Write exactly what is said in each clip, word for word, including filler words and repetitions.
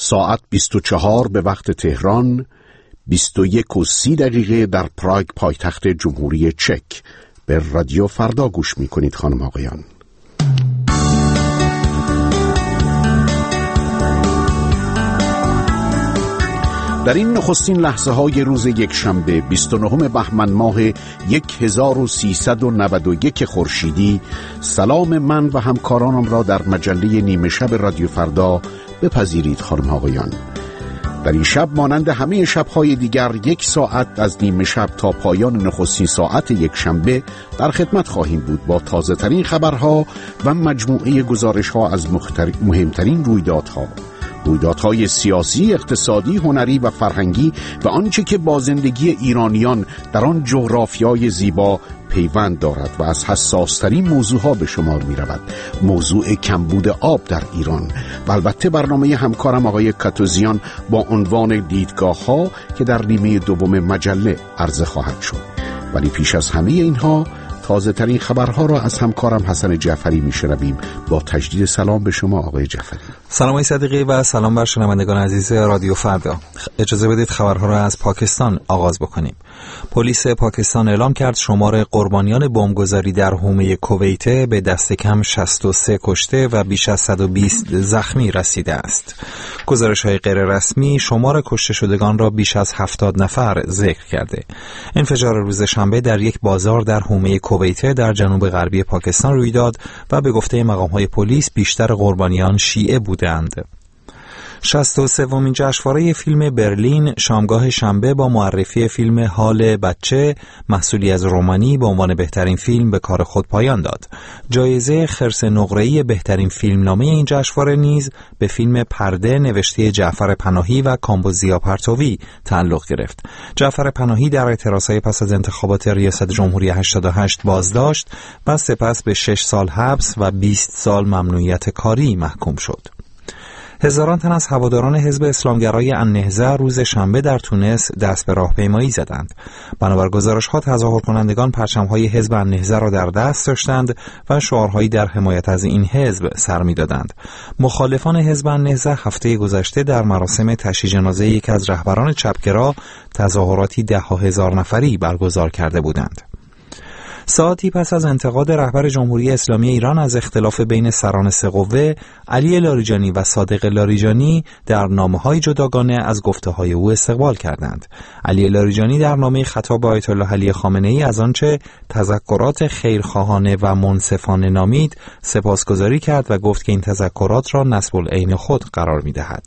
ساعت بیست و چهار به وقت تهران، بیست و یک و سی دقیقه در پراگ پایتخت جمهوری چک. به رادیو فردا گوش می کنید خانم آقایان. در این نخستین لحظه های روز یک شنبه بیست و نهم بهمن ماه هزار و سیصد و نود و یک خورشیدی، سلام من و همکارانم را در مجله نیمه شب رادیو فردا بپذیرید خانم آقایان. در این شب مانند همه شب‌های دیگر یک ساعت از نیمه شب تا پایان نخستین ساعت یک شنبه در خدمت خواهیم بود با تازه ترین خبرها و مجموعه گزارش‌ها از مختر... مهمترین رویدادها رویدادهای سیاسی، اقتصادی، هنری و فرهنگی و آنچه که با زندگی ایرانیان در آن جغرافیای زیبا پیوند دارد و از حساس‌ترین موضوعها به شمار می رود، موضوع کمبود آب در ایران و البته برنامه همکارم آقای کاتوزیان با عنوان دیدگاه ها که در نیمه دوم مجله عرضه خواهد شد. ولی پیش از همه اینها تازه ترین خبرها را از همکارم حسن جعفری میشنویم. با تجدید سلام به شما آقای جعفری. سلام آقای صدیقی و سلام بر شنوندگان عزیز رادیو فردا. اجازه بدید خبرها را از پاکستان آغاز بکنیم. پلیس پاکستان اعلام کرد شمار قربانیان بمبگذاری در حومه کویت به دست کم شصت و سه کشته و بیش از صد و بیست زخمی رسیده است. گزارش‌های غیر رسمی شمار کشته شدگان را بیش از هفتاد نفر ذکر کرده. انفجار روز شنبه در یک بازار در حومه کویت در جنوب غربی پاکستان روی داد و به گفته مقام‌های پلیس بیشتر قربانیان شیعه بودند. شصت و سومین جشنواره فیلم برلین شامگاه شنبه با معرفی فیلم حال بچه، محصولی از رومانی به عنوان بهترین فیلم به کار خود پایان داد. جایزه خرس نقره‌ای بهترین فیلمنامه این جشنواره نیز به فیلم پرده نوشته جعفر پناهی و کامبوزیا پرتوی تعلق گرفت. جعفر پناهی در اعتراضهای پس از انتخابات ریاست جمهوری هشتاد و هشت بازداشت و سپس به شش سال حبس و بیست سال ممنوعیت کاری محکوم شد. هزاران تن از هواداران حزب اسلامگرای النهضه روز شنبه در تونس دست به راهپیمایی زدند. بنابر گزارش‌ها تظاهر کنندگان پرچم‌های حزب النهضه را در دست داشتند و شعارهایی در حمایت از این حزب سر می‌دادند. مخالفان حزب النهضه هفته گذشته در مراسم تشییع جنازه یکی از رهبران چپگرا تظاهراتی ده هزار نفری برگزار کرده بودند. ساعتی پس از انتقاد رهبر جمهوری اسلامی ایران از اختلاف بین سران سه قوه، علی لاریجانی و صادق لاریجانی در نامه‌های جداگانه از گفته‌های او استقبال کردند. علی لاریجانی در نامه خطاب به آیت الله علی خامنه‌ای از آنچه تذکرات خیرخواهانه و منصفانه نامید سپاسگزاری کرد و گفت که این تذکرات را نصب العین خود قرار می‌دهد.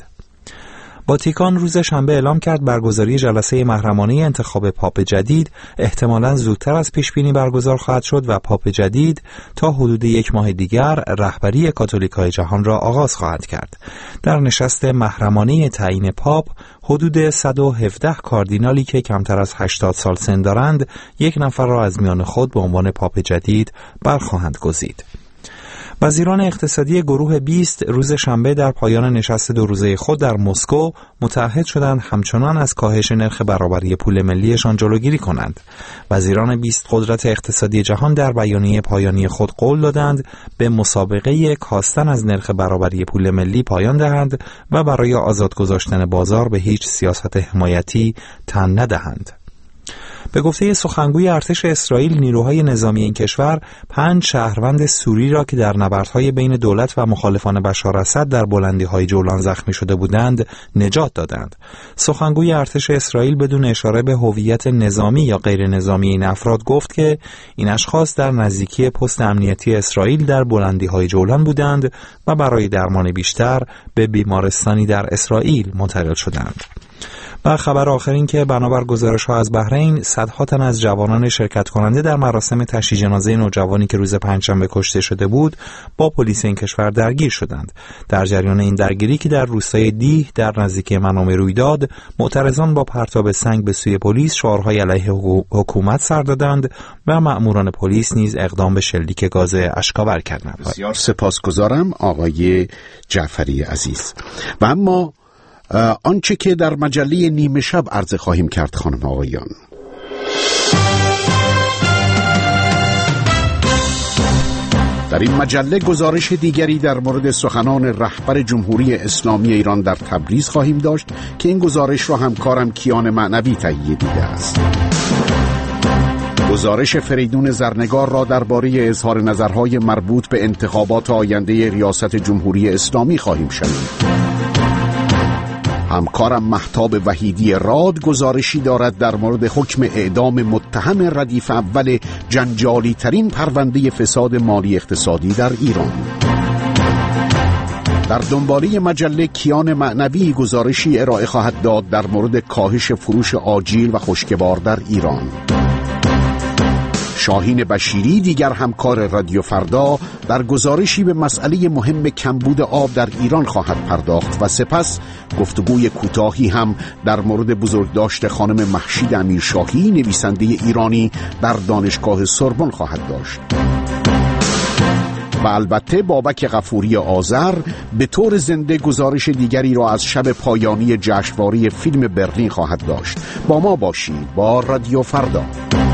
واتیکان روز شنبه اعلام کرد برگزاری جلسه محرمانه انتخاب پاپ جدید احتمالاً زودتر از پیش بینی برگزار خواهد شد و پاپ جدید تا حدود یک ماه دیگر رهبری کاتولیکای جهان را آغاز خواهد کرد. در نشست محرمانه تعیین پاپ حدود صد و هفده کاردینالی که کمتر از هشتاد سال سن دارند یک نفر را از میان خود به عنوان پاپ جدید برخواهند گزید. وزیران اقتصادی گروه بیست روز شنبه در پایان نشست دو روزه خود در مسکو متعهد شدند همچنان از کاهش نرخ برابری پول ملیشان جلوگیری کنند. وزیران بیست قدرت اقتصادی جهان در بیانیه پایانی خود قول دادند به مسابقه کاستن از نرخ برابری پول ملی پایان دهند و برای آزاد گذاشتن بازار به هیچ سیاست حمایتی تن ندهند. به گفته سخنگوی ارتش اسرائیل، نیروهای نظامی این کشور پنج شهروند سوری را که در نبردهای بین دولت و مخالفان بشار اسد در بلندی‌های جولان زخمی شده بودند نجات دادند. سخنگوی ارتش اسرائیل بدون اشاره به هویت نظامی یا غیر نظامی این افراد گفت که این اشخاص در نزدیکی پست امنیتی اسرائیل در بلندی‌های جولان بودند و برای درمان بیشتر به بیمارستانی در اسرائیل منتقل شدند. و خبر آخر این که بنابر گزارش‌ها از بحرین صدها تن از جوانان شرکت کننده در مراسم تشییع جنازه نوجوانی که روز پنجشنبه کشته شده بود با پلیس این کشور درگیر شدند. در جریان این درگیری که در روستای دیه در نزدیکی منامه روی داد، معترضان با پرتاب سنگ به سوی پلیس شعارهای علیه حکومت سر دادند و مأموران پلیس نیز اقدام به شلیک گاز اشک‌آور کردند. بسیار سپاسگزارم آقای جعفری عزیز. و اما آنچه که در مجله نیمه شب عرضه خواهیم کرد خانم آقایان. در این مجله گزارش دیگری در مورد سخنان رهبر جمهوری اسلامی ایران در تبریز خواهیم داشت که این گزارش را همکارم کیان معنوی تهیه دیده است. گزارش فریدون زرنگار را درباره اظهار نظرهای مربوط به انتخابات آینده ریاست جمهوری اسلامی خواهیم شنید. همکارم مهتاب وحیدی راد گزارشی دارد در مورد حکم اعدام متهم ردیف اول جنجالی ترین پرونده فساد مالی اقتصادی در ایران. در دنباله مجله کیان معنوی گزارشی ارائه خواهد داد در مورد کاهش فروش آجیل و خشکبار در ایران. شاهین بشیری دیگر همکار رادیو فردا در گزارشی به مسئله مهم کمبود آب در ایران خواهد پرداخت و سپس گفتگوی کوتاهی هم در مورد بزرگداشت خانم مهشید امیرشاهی نویسنده ایرانی در دانشگاه سوربن خواهد داشت. و البته بابک غفوری آذر به طور زنده گزارش دیگری را از شب پایانی جشنواره فیلم برلین خواهد داشت. با ما باشید با رادیو فردا.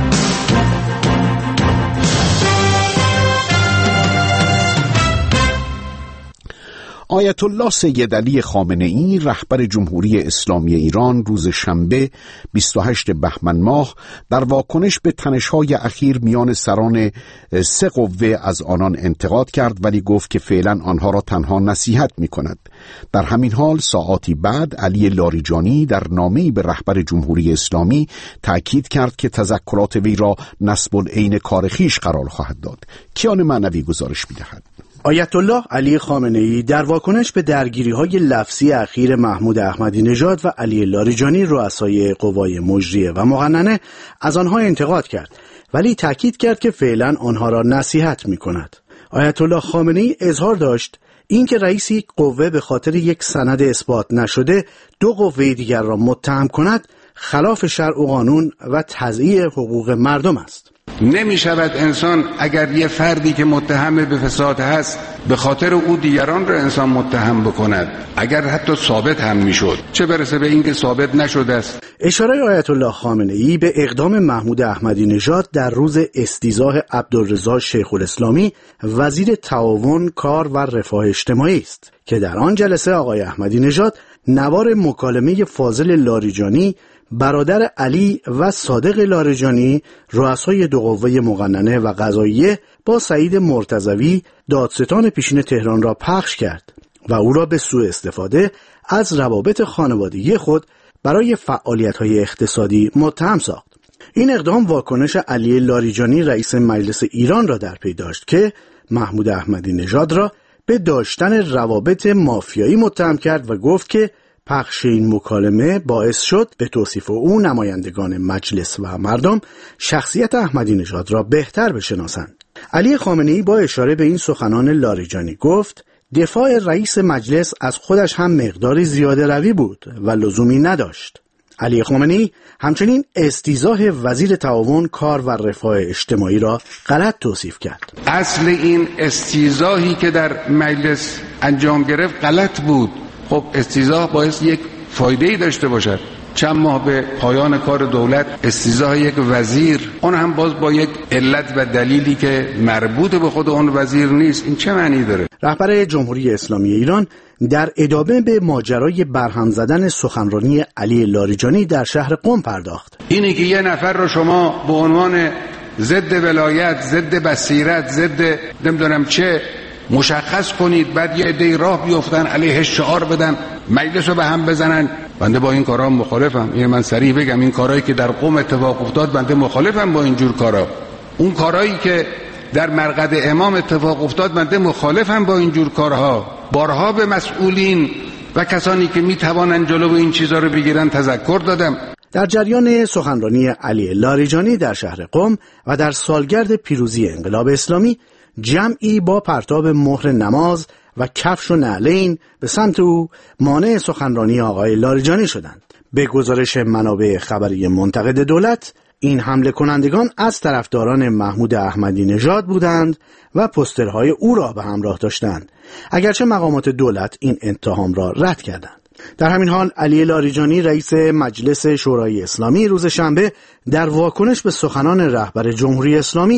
آیت الله سید علی خامنه‌ای رهبر جمهوری اسلامی ایران روز شنبه بیست و هشتم بهمن ماه در واکنش به تنش‌های اخیر میان سران سه قوه از آنان انتقاد کرد، ولی گفت که فعلا آنها را تنها نصیحت می‌کند. در همین حال ساعاتی بعد علی لاریجانی در نامه‌ای به رهبر جمهوری اسلامی تأکید کرد که تذکرات وی را نصب العین کار خویش قرار خواهد داد. کیان معنوی گزارش می‌دهد. آیت الله علی خامنه‌ای در واکنش به درگیری‌های لفظی اخیر محمود احمدی نژاد و علی لاریجانی رؤسای قوای مجریه و مقننه از آنها انتقاد کرد، ولی تاکید کرد که فعلا آنها را نصیحت می‌کند. آیت الله خامنه‌ای اظهار داشت اینکه رئیس یک قوه به خاطر یک سند اثبات نشده دو قوه دیگر را متهم کند خلاف شرع و قانون و تضییع حقوق مردم است. نمی شود انسان اگر یه فردی که متهم به فساد هست به خاطر او دیگران را انسان متهم بکند، اگر حتی ثابت هم می شد، چه برسه به این که ثابت نشده است. اشاره آیت الله خامنه‌ای به اقدام محمود احمدی نژاد در روز استیضاح عبدالرضا شیخ الاسلامی وزیر تعاون، کار و رفاه اجتماعی است که در آن جلسه آقای احمدی نژاد نوار مکالمه فاضل لاریجانی برادر علی و صادق لاریجانی رؤسای دو قوه مقننه و قضاییه با سعید مرتضوی دادستان پیشین تهران را پخش کرد و او را به سوء استفاده از روابط خانوادگی خود برای فعالیت‌های اقتصادی متهم ساخت. این اقدام واکنش علی لاریجانی رئیس مجلس ایران را در پی داشت که محمود احمدی نژاد را به داشتن روابط مافیایی متهم کرد و گفت که پخش این مکالمه باعث شد به توصیف او نمایندگان مجلس و مردم شخصیت احمدی نژاد را بهتر بشناسند. علی خامنه‌ای با اشاره به این سخنان لاریجانی گفت دفاع رئیس مجلس از خودش هم مقداری زیاده روی بود و لزومی نداشت. علی خامنه‌ای همچنین استیضاح وزیر تعاون، کار و رفاه اجتماعی را غلط توصیف کرد. اصل این استیضاحی که در مجلس انجام گرفت غلط بود. خب استیضاح باعث یک فایده‌ای داشته باشد. چند ماه به پایان کار دولت استیضاح یک وزیر، اون هم باز با یک علت و دلیلی که مربوط به خود اون وزیر نیست، این چه معنی داره؟ رهبر جمهوری اسلامی ایران در ادامه به ماجرای برهم زدن سخنرانی علی لاریجانی در شهر قم پرداخت. اینی که یه نفر رو شما به عنوان ضد ولایت، ضد بصیرت، ضد نمیدونم چه مشخص کنید، بعد یه عده راه بیفتن علیه شعار بدن، مجلس رو به هم بزنن. بنده با این کارا مخالفم. این من صریح بگم، این کارهایی که در قم اتفاق افتاد بنده مخالفم با این جور کارا. اون کارهایی که در مرقد امام اتفاق افتاد بنده مخالفم با این جور کارها. بارها به مسئولین و کسانی که میتوانن جلو این چیزا رو بگیرن تذکر دادم. در جریان سخنرانی علی لاریجانی در شهر قم و در سالگرد پیروزی انقلاب اسلامی، جمعی با پرتاب مهر نماز و کفش و نعلین به سمت او مانع سخنرانی آقای لاریجانی شدند. به گزارش منابع خبری منتقد دولت، این حمله کنندگان از طرفداران محمود احمدی نژاد بودند و پوسترهای او را به همراه داشتند، اگرچه مقامات دولت این اتهام را رد کردند. در همین حال علی لاریجانی رئیس مجلس شورای اسلامی روز شنبه در واکنش به سخنان رهبر جمهوری اسلامی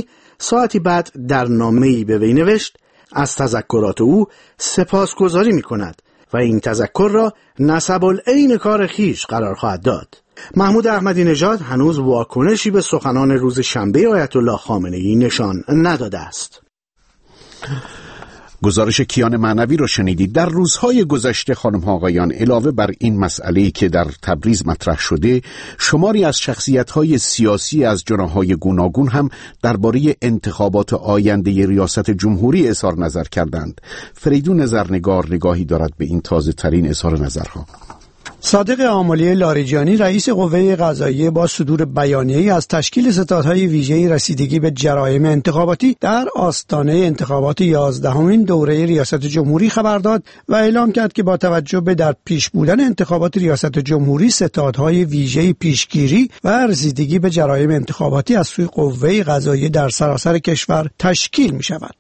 ساعتی بعد در نامه‌ای به وی نوشت از تذکرات او سپاسگزاری می‌کند و این تذکر را نسب العین کار خیش قرار خواهد داد. محمود احمدی نژاد هنوز واکنشی به سخنان روز شنبه آیت الله خامنه‌ای نشان نداده است. گزارش کیان معنوی رو شنیدید. در روزهای گذشته خانم ها آقایان، علاوه بر این مسئله‌ای که در تبریز مطرح شده، شماری از شخصیت‌های سیاسی از جناح‌های گوناگون هم درباره انتخابات آینده ریاست جمهوری اظهار نظر کردند. فریدون زرنگار نگاهی دارد به این تازه ترین اظهار نظرها. صادق آملی لاریجانی رئیس قوه قضاییه با صدور بیانیه‌ای از تشکیل ستادهای ویژه رسیدگی به جرایم انتخاباتی در آستانه انتخابات یازدهمین دوره ریاست جمهوری خبر داد و اعلام کرد که با توجه به در پیش بودن انتخابات ریاست جمهوری ستادهای ویژه پیشگیری و رسیدگی به جرایم انتخاباتی از سوی قوه قضاییه در سراسر کشور تشکیل می‌شود.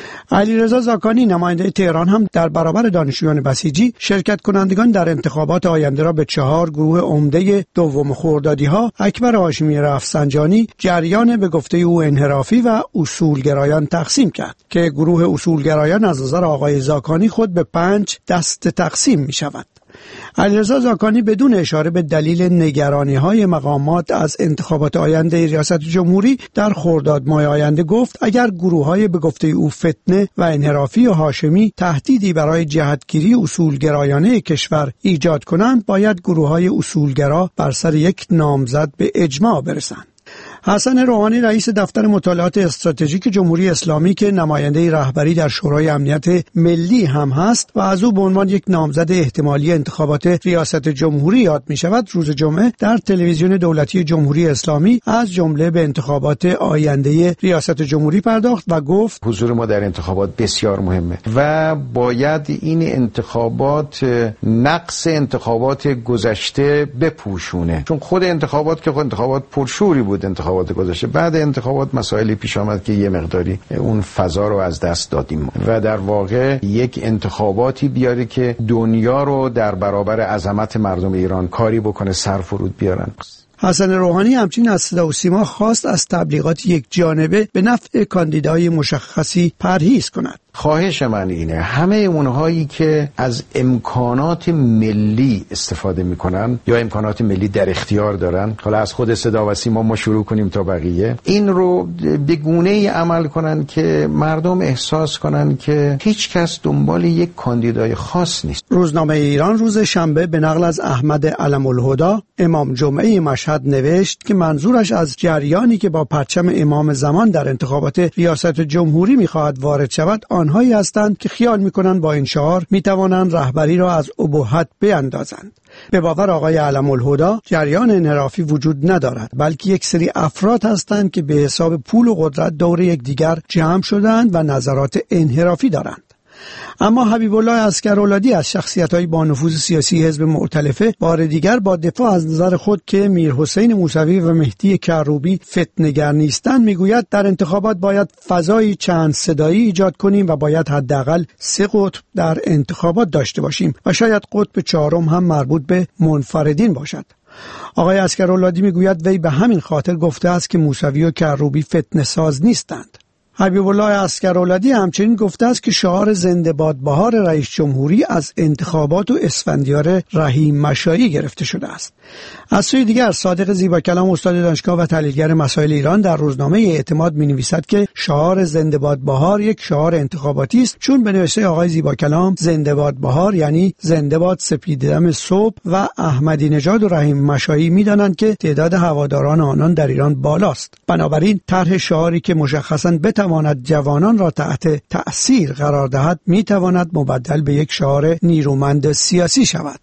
علیرضا زاکانی نماینده تهران هم در برابر دانشجویان بسیجی شرکت کنندگان در انتخابات آینده را به چهار گروه عمده دوم خردادی‌ها اکبر هاشمی رفسنجانی، جریان به گفته او انحرافی و اصولگرایان تقسیم کرد که گروه اصولگرایان از نظر آقای زاکانی خود به پنج دسته تقسیم می شود. علیرضا زاکانی بدون اشاره به دلیل نگرانی‌های مقامات از انتخابات آینده ریاست جمهوری در خرداد ماه آینده گفت اگر گروه‌های به گفته او فتنه و انحرافی و هاشمی تهدیدی برای جهتگیری اصولگرایانه کشور ایجاد کنند، باید گروه‌های اصولگرا بر سر یک نامزد به اجماع برسند. حسن روحانی رئیس دفتر مطالعات استراتژیک جمهوری اسلامی که نماینده رهبری در شورای امنیت ملی هم هست و از او به عنوان یک نامزد احتمالی انتخابات ریاست جمهوری یاد می شود، روز جمعه در تلویزیون دولتی جمهوری اسلامی از جمله به انتخابات آینده ریاست جمهوری پرداخت و گفت حضور ما در انتخابات بسیار مهمه و باید این انتخابات نقص انتخابات گذشته بپوشونه، چون خود انتخابات که خود انتخابات پرشوری بود انتخابات گذشته، بعد انتخابات مسائلی پیش آمد که یه مقداری اون فضا رو از دست دادیم و در واقع یک انتخاباتی بیاره که دنیا رو در برابر عظمت مردم ایران کاری بکنه سر فرود بیارن. حسن روحانی همچنین از صدا و سیما خواست از تبلیغات یک جانبه به نفع کاندیدای مشخصی پرهیز کند. خواهش من اینه همه اونهایی که از امکانات ملی استفاده میکنن یا امکانات ملی در اختیار دارن، حالا از خود صدا و سیما ما شروع کنیم تا بقیه، این رو به گونه‌ای عمل کنن که مردم احساس کنن که هیچ کس دنبال یک کاندیدای خاص نیست. روزنامه ایران روز شنبه به نقل از احمد علم الهدی امام جمعه مشهد نوشت که منظورش از جریانی که با پرچم امام زمان در انتخابات ریاست جمهوری میخواهد وارد شود آنهایی هستند که خیال میکنند با این شعار میتوانند رهبری را از ابهت بیندازند. به باور آقای علم الهدی جریان انحرافی وجود ندارد، بلکه یک سری افراد هستند که به حساب پول و قدرت دور یکدیگر جمع شدند و نظرات انحرافی دارند. اما حبیب الله عسکرالعادی از شخصیت‌های با نفوذ سیاسی حزب مؤتلفه بار دیگر با دفاع از نظر خود که میرحسین موسوی و مهدی کروبی فتنه‌گر نیستند میگوید در انتخابات باید فضایی چند صدایی ایجاد کنیم و باید حداقل سه قطب در انتخابات داشته باشیم و شاید قطب چهارم هم مربوط به منفردین باشد. آقای عسکرالعادی میگوید وی به همین خاطر گفته است که موسوی و کروبی فتنه ساز نیستند. حبیب الله عسکرالعادی همچنین گفته است که شعار زنده باد بهار رئیس جمهوری از انتخابات و اسفندیار رحیم مشایی گرفته شده است. از سوی دیگر صادق زیباکلام استاد دانشگاه و تحلیلگر مسائل ایران در روزنامه اعتماد می‌نویسد که شعار زنده باد بهار یک شعار انتخاباتی است، چون به نوشته آقای زیباکلام زنده باد بهار یعنی زنده باد سپیددم صبح و احمدی نژاد و رحیم مشایی می‌دانند که تعداد هواداران آنان در ایران بالاست. بنابراین طرح شعاری که مشخصاً بتواند جوانان را تحت تأثیر قرار دهد می‌تواند مبدل به یک شعار نیرومند سیاسی شود.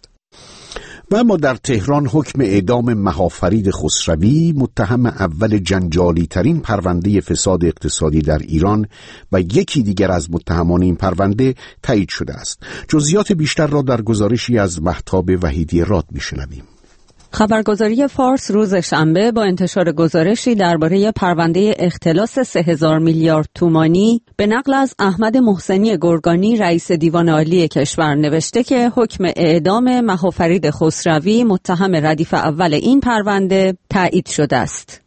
و اما در تهران حکم اعدام مهافرید خسروی، متهم اول جنجالی ترین پرونده فساد اقتصادی در ایران و یکی دیگر از متهمان این پرونده تایید شده است. جزئیات بیشتر را در گزارشی از مهتاب وحیدی راد میشنویم. خبرگزاری فارس روز شنبه با انتشار گزارشی درباره پرونده اختلاس سه هزار میلیارد تومانی به نقل از احمد محسنی گرگانی رئیس دیوان عالی کشور نوشته که حکم اعدام مهافرید خسروی متهم ردیف اول این پرونده تایید شده است.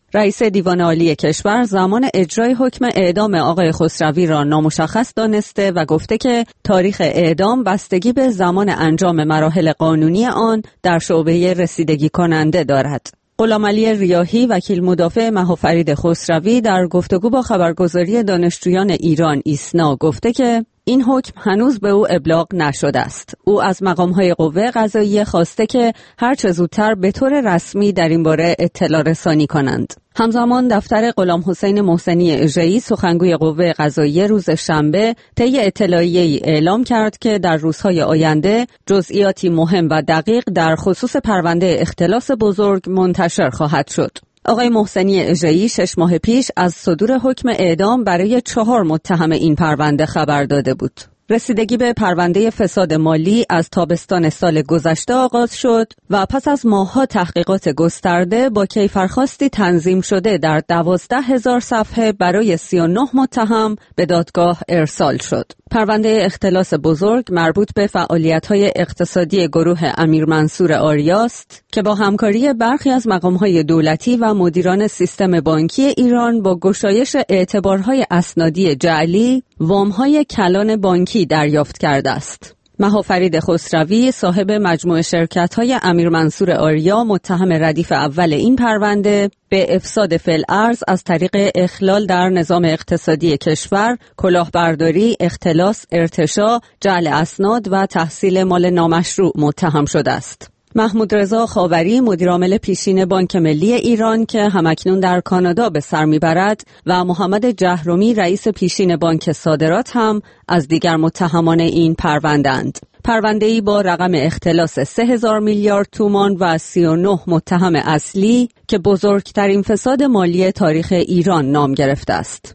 رئیس دیوان عالی کشور زمان اجرای حکم اعدام آقای خسروی را نامشخص دانسته و گفته که تاریخ اعدام بستگی به زمان انجام مراحل قانونی آن در شعبه رسیدگی کننده دارد. غلامعلی ریاحی وکیل مدافع مهافرید خسروی در گفتگو با خبرگزاری دانشجویان ایران ایسنا گفته که این حکم هنوز به او ابلاغ نشده است. او از مقام‌های قوه قضاییه خواسته که هر چه زودتر به طور رسمی در این باره اطلاع رسانی کنند. همزمان دفتر غلام حسین محسنی اژه‌ای سخنگوی قوه قضاییه روز شنبه طی اطلاعیه‌ای اعلام کرد که در روزهای آینده جزئیاتی مهم و دقیق در خصوص پرونده اختلاس بزرگ منتشر خواهد شد. آقای محسنی اژه‌ای شش ماه پیش از صدور حکم اعدام برای چهار متهم این پرونده خبر داده بود. رسیدگی به پرونده فساد مالی از تابستان سال گذشته آغاز شد و پس از ماه‌ها تحقیقات گسترده با کیفرخواستی تنظیم شده در دوازده هزار صفحه برای سی و نه متهم به دادگاه ارسال شد. پرونده اختلاس بزرگ مربوط به فعالیت‌های اقتصادی گروه امیر منصور آریاست که با همکاری برخی از مقام‌های دولتی و مدیران سیستم بانکی ایران با گشایش اعتبارهای اسنادی جعلی، وام‌های کلان بانکی دریافت کرده است. مهافرید خسروی صاحب مجموعه شرکت‌های امیر منصور آریا متهم ردیف اول این پرونده به افساد فی‌الارض از طریق اخلال در نظام اقتصادی کشور، کلاهبرداری، اختلاس، ارتشاء، جعل اسناد و تحصیل مال نامشروع متهم شده است. محمود رضا خاوری مدیرعامل پیشین بانک ملی ایران که همکنون در کانادا به سر میبرد و محمد جهرومی رئیس پیشین بانک صادرات هم از دیگر متهمان این پرونده‌اند. پرونده‌ای با رقم اختلاس سه هزار میلیارد تومان و سی و نه متهم اصلی که بزرگترین فساد مالی تاریخ ایران نام گرفته است.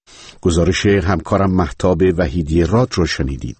گزارش همکارم مهتاب وحیدی راد رو شنیدید.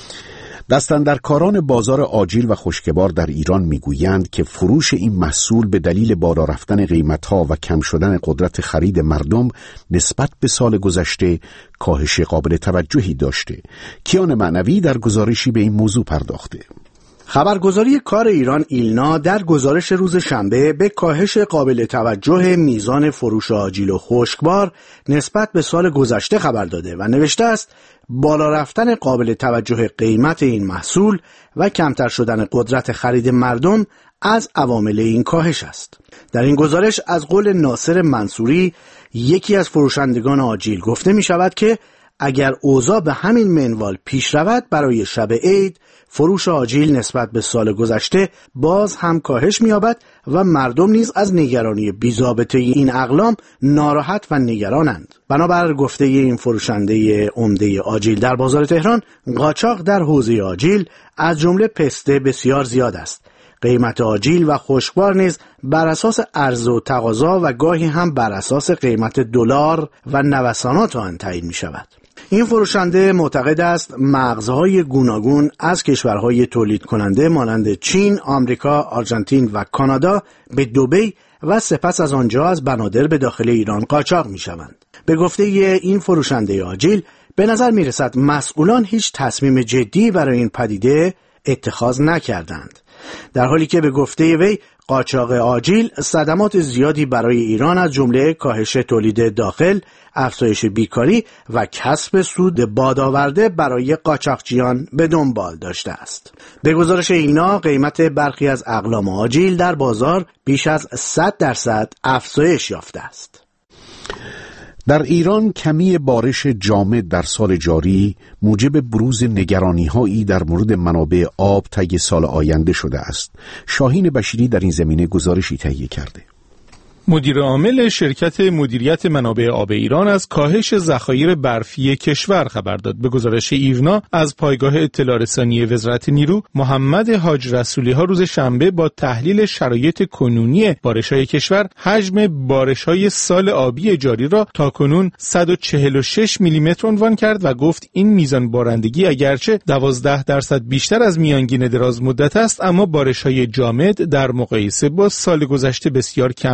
دستاندرکاران بازار آجیل و خشکبار در ایران میگویند که فروش این محصول به دلیل بالا رفتن قیمت‌ها و کم شدن قدرت خرید مردم نسبت به سال گذشته کاهش قابل توجهی داشته. کیان معنوی در گزارشی به این موضوع پرداخته. خبرگزاری کار ایران ایلنا در گزارش روز شنبه به کاهش قابل توجه میزان فروش آجیل و خشکبار نسبت به سال گذشته خبر داده و نوشته است بالا رفتن قابل توجه قیمت این محصول و کمتر شدن قدرت خرید مردم از عوامل این کاهش است. در این گزارش از قول ناصر منصوری یکی از فروشندگان آجیل گفته می شود که اگر اوضاع به همین منوال پیش رود برای شب عید فروش آجیل نسبت به سال گذشته باز هم کاهش می‌یابد و مردم نیز از نگرانی بی‌ضابطه این اقلام ناراحت و نگرانند. بنابر گفته این فروشنده عمده آجیل در بازار تهران، قاچاق در حوزه آجیل از جمله پسته بسیار زیاد است. قیمت آجیل و خشکبار نیز بر اساس عرضه و تقاضا و گاهی هم بر اساس قیمت دلار و نوسانات آن تعیین می‌شود. این فروشنده معتقد است مغزهای گوناگون از کشورهای تولید کننده مانند چین، آمریکا، آرژانتین و کانادا به دبی و سپس از آنجا از بنادر به داخل ایران قاچاق می شوند. به گفته این فروشنده آجیل به نظر می رسد مسئولان هیچ تصمیم جدی برای این پدیده اتخاذ نکردند. در حالی که به گفته وی قاچاق آجیل صدمات زیادی برای ایران از جمله کاهش تولید داخل، افزایش بیکاری و کسب سود بادآورده برای قاچاقچیان به دنبال داشته است. به گزارش اینا قیمت برخی از اقلام آجیل در بازار بیش از صد درصد افزایش یافته است. در ایران کمی بارش جامد در سال جاری موجب بروز نگرانی‌هایی در مورد منابع آب طی سال آینده شده است. شاهین بشیری در این زمینه گزارشی تهیه کرده. مدیر عامل شرکت مدیریت منابع آب ایران از کاهش ذخایر برفی کشور خبر داد. به گزارش ایرنا از پایگاه اطلاع رسانی وزارت نیرو، محمد حاج رسولی ها روز شنبه با تحلیل شرایط کنونی بارش‌های کشور حجم بارش‌های سال آبی جاری را تاکنون صد و چهل و شش میلیمتر عنوان کرد و گفت این میزان بارندگی اگرچه دوازده درصد بیشتر از میانگین دراز مدت است، اما بارش‌های جامد در مقایسه با سال گذشته بسیار کمتر شد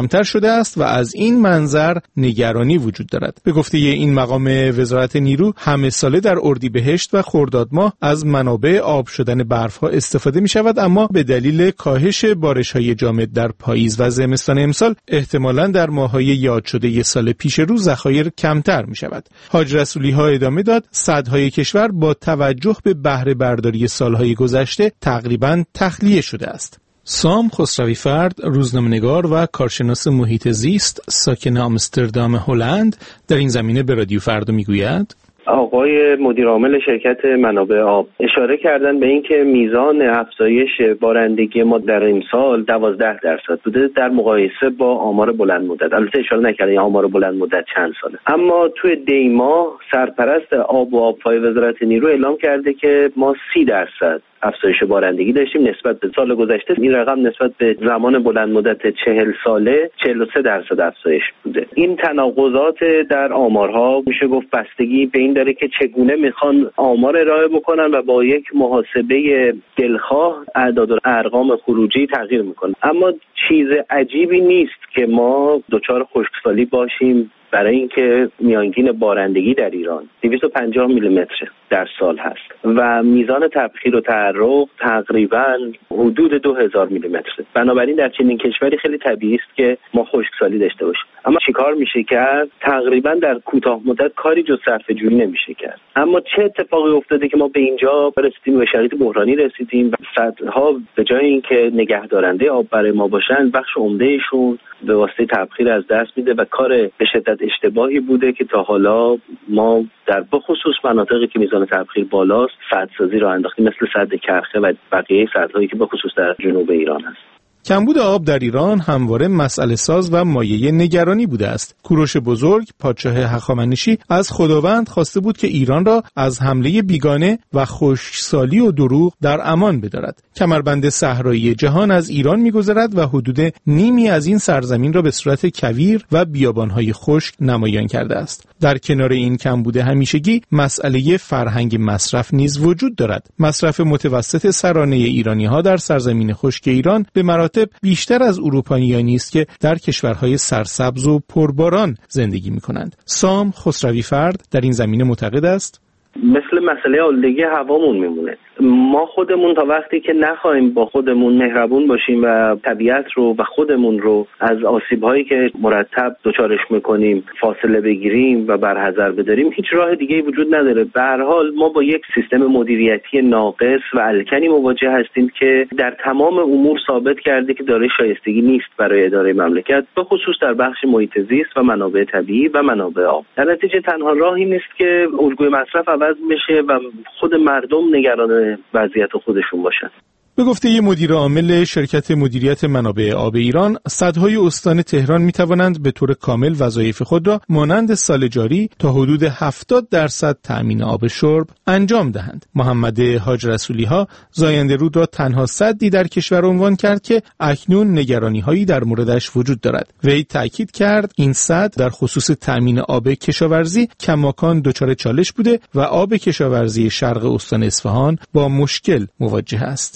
شده است و از این منظر نگرانی وجود دارد. به گفته این مقام وزارت نیرو، همه ساله در اردیبهشت و خرداد ماه از منابع آب شدن برف‌ها استفاده می‌شود، اما به دلیل کاهش بارش‌های جامد در پاییز و زمستان امسال احتمالاً در ماه‌های یاد شده ی سال پیش رو ذخایر کمتر می‌شود. حاج رسولی‌ها ادامه داد سدهای کشور با توجه به بهره برداری سالهای گذشته تقریباً تخلیه شده است. سام خسروی فرد، روزنامه‌نگار و کارشناس محیط زیست ساکن آمستردام هلند، در این زمینه به رادیو فردا میگوید: آقای مدیر عامل شرکت منابع آب اشاره کردن به اینکه میزان افزایش بارندگی ما در این سال دوازده درصد بوده در مقایسه با آمار بلند مدت. البته اشاره نکردن آمار بلند مدت چند ساله، اما توی دی ماه سرپرست آب و آبپای وزارت نیرو اعلام کرده که ما سی درصد افزایش بارندگی داشتیم نسبت به سال گذشته. این رقم نسبت به زمان بلند مدت چهل ساله چهل و سه درصد افزایش بوده. این تناقضات در آمارها میشه گفت بستگی به این داره که چگونه میخوان آمار ارائه بکنن و با یک محاسبه دلخواه اعداد و ارقام خروجی تغییر میکنن. اما چیز عجیبی نیست که ما دچار خشکسالی باشیم، برای اینکه میانگین بارندگی در ایران دویست و پنجاه میلیمتر در سال هست و میزان تبخیر و تعرق تقریبا حدود دو هزار میلیمتر. بنابراین در چنین کشوری خیلی طبیعی است که ما خشکسالی داشته باشیم. اما چیکار میشه کرد؟ تقریبا در کوتاه مدت کاری جز صرفه‌جویی نمیشه کرد. اما چه اتفاقی افتاده که ما به اینجا رسیدیم، به شرایط بحرانی رسیدیم و سدها به جای اینکه نگهدارنده آب برای ما باشن، بخش عمدهشون به واسطه تبخیر از دست میده و کار به شدت اشتباهی بوده که تا حالا ما در بخصوص مناطقی که میزان تبخیر بالاست سدسازی را انداختیم، مثل سد کرخه و بقیه سدهایی که بخصوص در جنوب ایران هست. کمبود آب در ایران همواره مسئله ساز و مایه نگرانی بوده است. کوروش بزرگ، پادشاه هخامنشی، از خداوند خواسته بود که ایران را از حمله بیگانه و خشکسالی و دروغ در امان بدارد. کمربند صحرایی جهان از ایران می‌گذرد و حدود نیمی از این سرزمین را به صورت کویر و بیابان‌های خشک نمایان کرده است. در کنار این کمبود همیشگی، مسئله فرهنگ مصرف نیز وجود دارد. مصرف متوسط سرانه ایرانی‌ها در سرزمین خشک ایران به مراتب بیشتر از اروپاییانی است که در کشورهای سرسبز و پرباران زندگی می‌کنند. سام خسروی فرد در این زمینه معتقد است: مثل مسئله آلودگی هوامون میمونه. ما خودمون تا وقتی که نخواهیم با خودمون مهربون باشیم و طبیعت رو و خودمون رو از آسیب‌هایی که مرتب دچارش می‌کنیم فاصله بگیریم و برحذر بداریم، هیچ راه دیگه‌ای وجود نداره. به هر حال ما با یک سیستم مدیریتی ناقص و الکنی مواجه هستیم که در تمام امور ثابت کرده که دارای شایستگی نیست برای اداره مملکت، به خصوص در بخش محیط زیست و منابع طبیعی و منابع آب. در نتیجه تنها راهی نیست که الگوی مصرف عوض بشه و خود مردم نگران وضعیت خودشون باشن. به گفته ی مدیر عامل شرکت مدیریت منابع آب ایران، سدهای استان تهران می توانند به طور کامل وظایف خود را مانند سال جاری تا حدود هفتاد درصد تأمین آب شرب انجام دهند. محمد حاج رسولی‌ها زاینده رود را تنها سدی در کشور عنوان کرد که اکنون نگرانی‌هایی در موردش وجود دارد. وی تأکید کرد این سد در خصوص تأمین آب کشاورزی کماکان دچار چالش بوده و آب کشاورزی شرق استان اصفهان با مشکل مواجه است.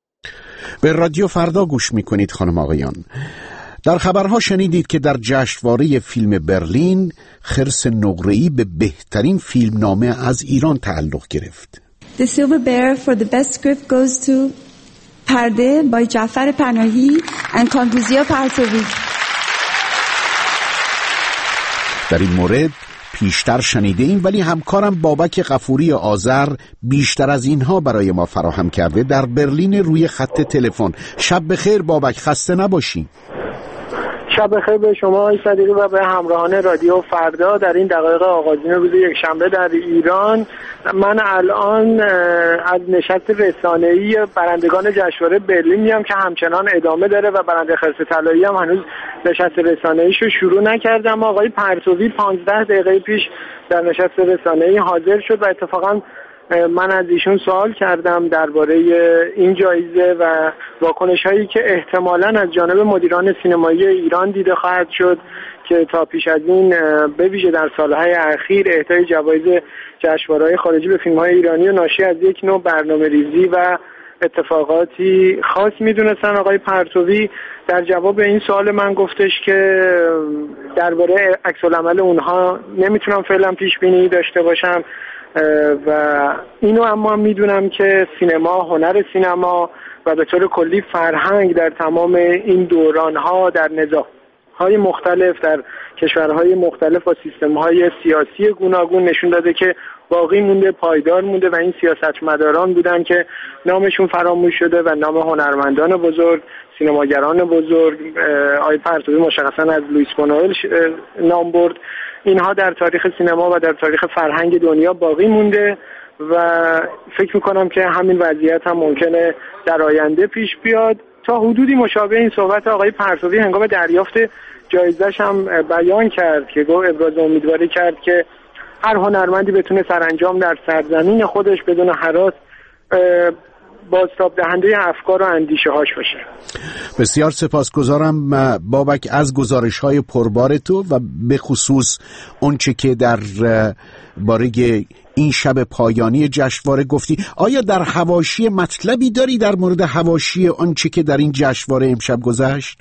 به رادیو فردا گوش میکنید خانم آقایان. در خبرها شنیدید که در جشنواره فیلم برلین خرس نقره‌ای به بهترین فیلمنامه از ایران تعلق گرفت. The Silver Bear for the best script goes to پرده by جعفر پناهی and کامبوزیا پرتوی. در این مورد پیشتر شنیده ایم، ولی همکارم بابک غفوری آذر بیشتر از اینها برای ما فراهم کرده در برلین روی خط تلفن. شب بخیر بابک، خسته نباشی. شب بخیر به شما آقای صدیقی و به همراهان رادیو فردا در این دقایق آغازین روز یکشنبه در ایران. من الان از نشست رسانه‌ای برندگان جشنواره برلین میام که همچنان ادامه داره و برنده خرس طلایی هم هنوز نشست رسانه‌ایشو شروع نکرده، اما آقای پرتوی پانزده دقیقه پیش در نشست رسانه‌ای حاضر شد و اتفاقا من از ایشون سوال کردم درباره این جایزه و واکنش‌هایی که احتمالاً از جانب مدیران سینمایی ایران دیده خواهد شد که تا پیش از این به ویژه در سالهای اخیر اهدای جوایز جشنواره‌های خارجی به فیلم‌های ایرانی و ناشی از یک نوع برنامه‌ریزی و اتفاقاتی خاص میدونستن. آقای پرتوی در جواب این سوال من گفتش که درباره عکس العمل اونها نمیتونم فعلا پیش بینی داشته باشم و اینو اما میدونم که سینما، هنر سینما و به طور کلی فرهنگ در تمام این دورانها در نظام‌های مختلف در کشورهای مختلف و سیستم‌های سیاسی گوناگون نشون داده که باقی مونده، پایدار مونده و این سیاستمداران بودن که نامشون فراموش شده و نام هنرمندان بزرگ، سینماگران بزرگ، آقای پرتوی مشخصا از لوئیس بونوئل نام برد، اینها در تاریخ سینما و در تاریخ فرهنگ دنیا باقی مونده و فکر میکنم که همین وضعیت هم ممکنه در آینده پیش بیاد. تا حدودی مشابه این صحبت آقای پرتوی هنگام دریافت جایزش هم بیان کرد که گفت ابراز امیدواری کرد که هر هنرمندی بتونه سرانجام در سرزمین خودش بدون هراس بازتاب دهنده افکار و اندیشه هاش باشه. بسیار سپاسگزارم بابک از گزارش های پربار تو و به خصوص اونچه که در باره این شب پایانی جشنواره گفتی. آیا در حواشی مطلبی داری در مورد حواشی آنچه که در این جشنواره امشب گذشت؟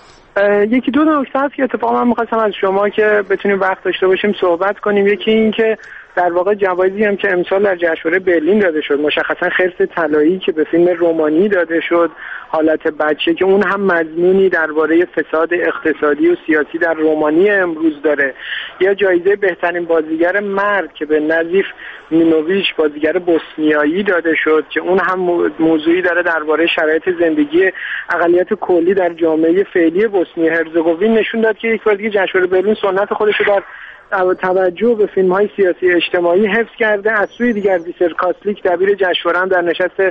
یکی دو نکته هست که اتفاقا من می‌خواستم از شما که بتونیم وقت داشته باشیم صحبت کنیم. یکی این که در واقع جوایزی هم که امسال در جشنواره برلین داده شد، مشخصا خرس طلایی که به فیلم رومانی داده شد، حالت بچه، که اون هم مضمونی درباره فساد اقتصادی و سیاسی در رومانی امروز داره، یا جایزه بهترین بازیگر مرد که به نظیف مینوویچ بازیگر بوسنیایی داده شد که اون هم موضوعی داره درباره شرایط زندگی اقلیت کلی در جامعه فعلی بوسنی هرزگوین. نشون داد که یک بار دیگه جشنواره برلین سنت خودش رو در توجه به فیلم‌های سیاسی اجتماعی حفظ کرده. از سوی دیگر ویسر کاسلیک دبیر جشنواره هم در نشست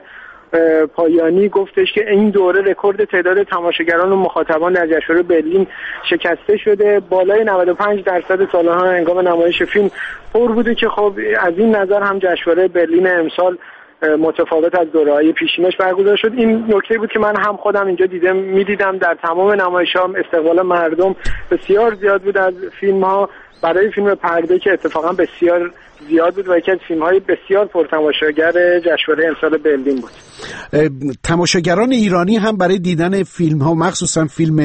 پایانی گفتش که این دوره رکورد تعداد تماشاگران و مخاطبان در جشنواره برلین شکسته شده. بالای نود و پنج درصد سالن‌ها هنگام نمایش فیلم پر بوده که خب از این نظر هم جشنواره برلین امسال متفاوت از دوره‌های پیشینش برگزار شد. این نکته بود که من هم خودم اینجا دیدم می‌دیدم. در تمام نمایش‌ها استقبال مردم بسیار زیاد بود از فیلم‌ها. برای فیلم پرده که اتفاقا بسیار زیاد بود و یکی از فیلم‌های بسیار پرتماشاگر جشنواره امسال برلین بود. تماشاگران ایرانی هم برای دیدن فیلم‌ها مخصوصا فیلم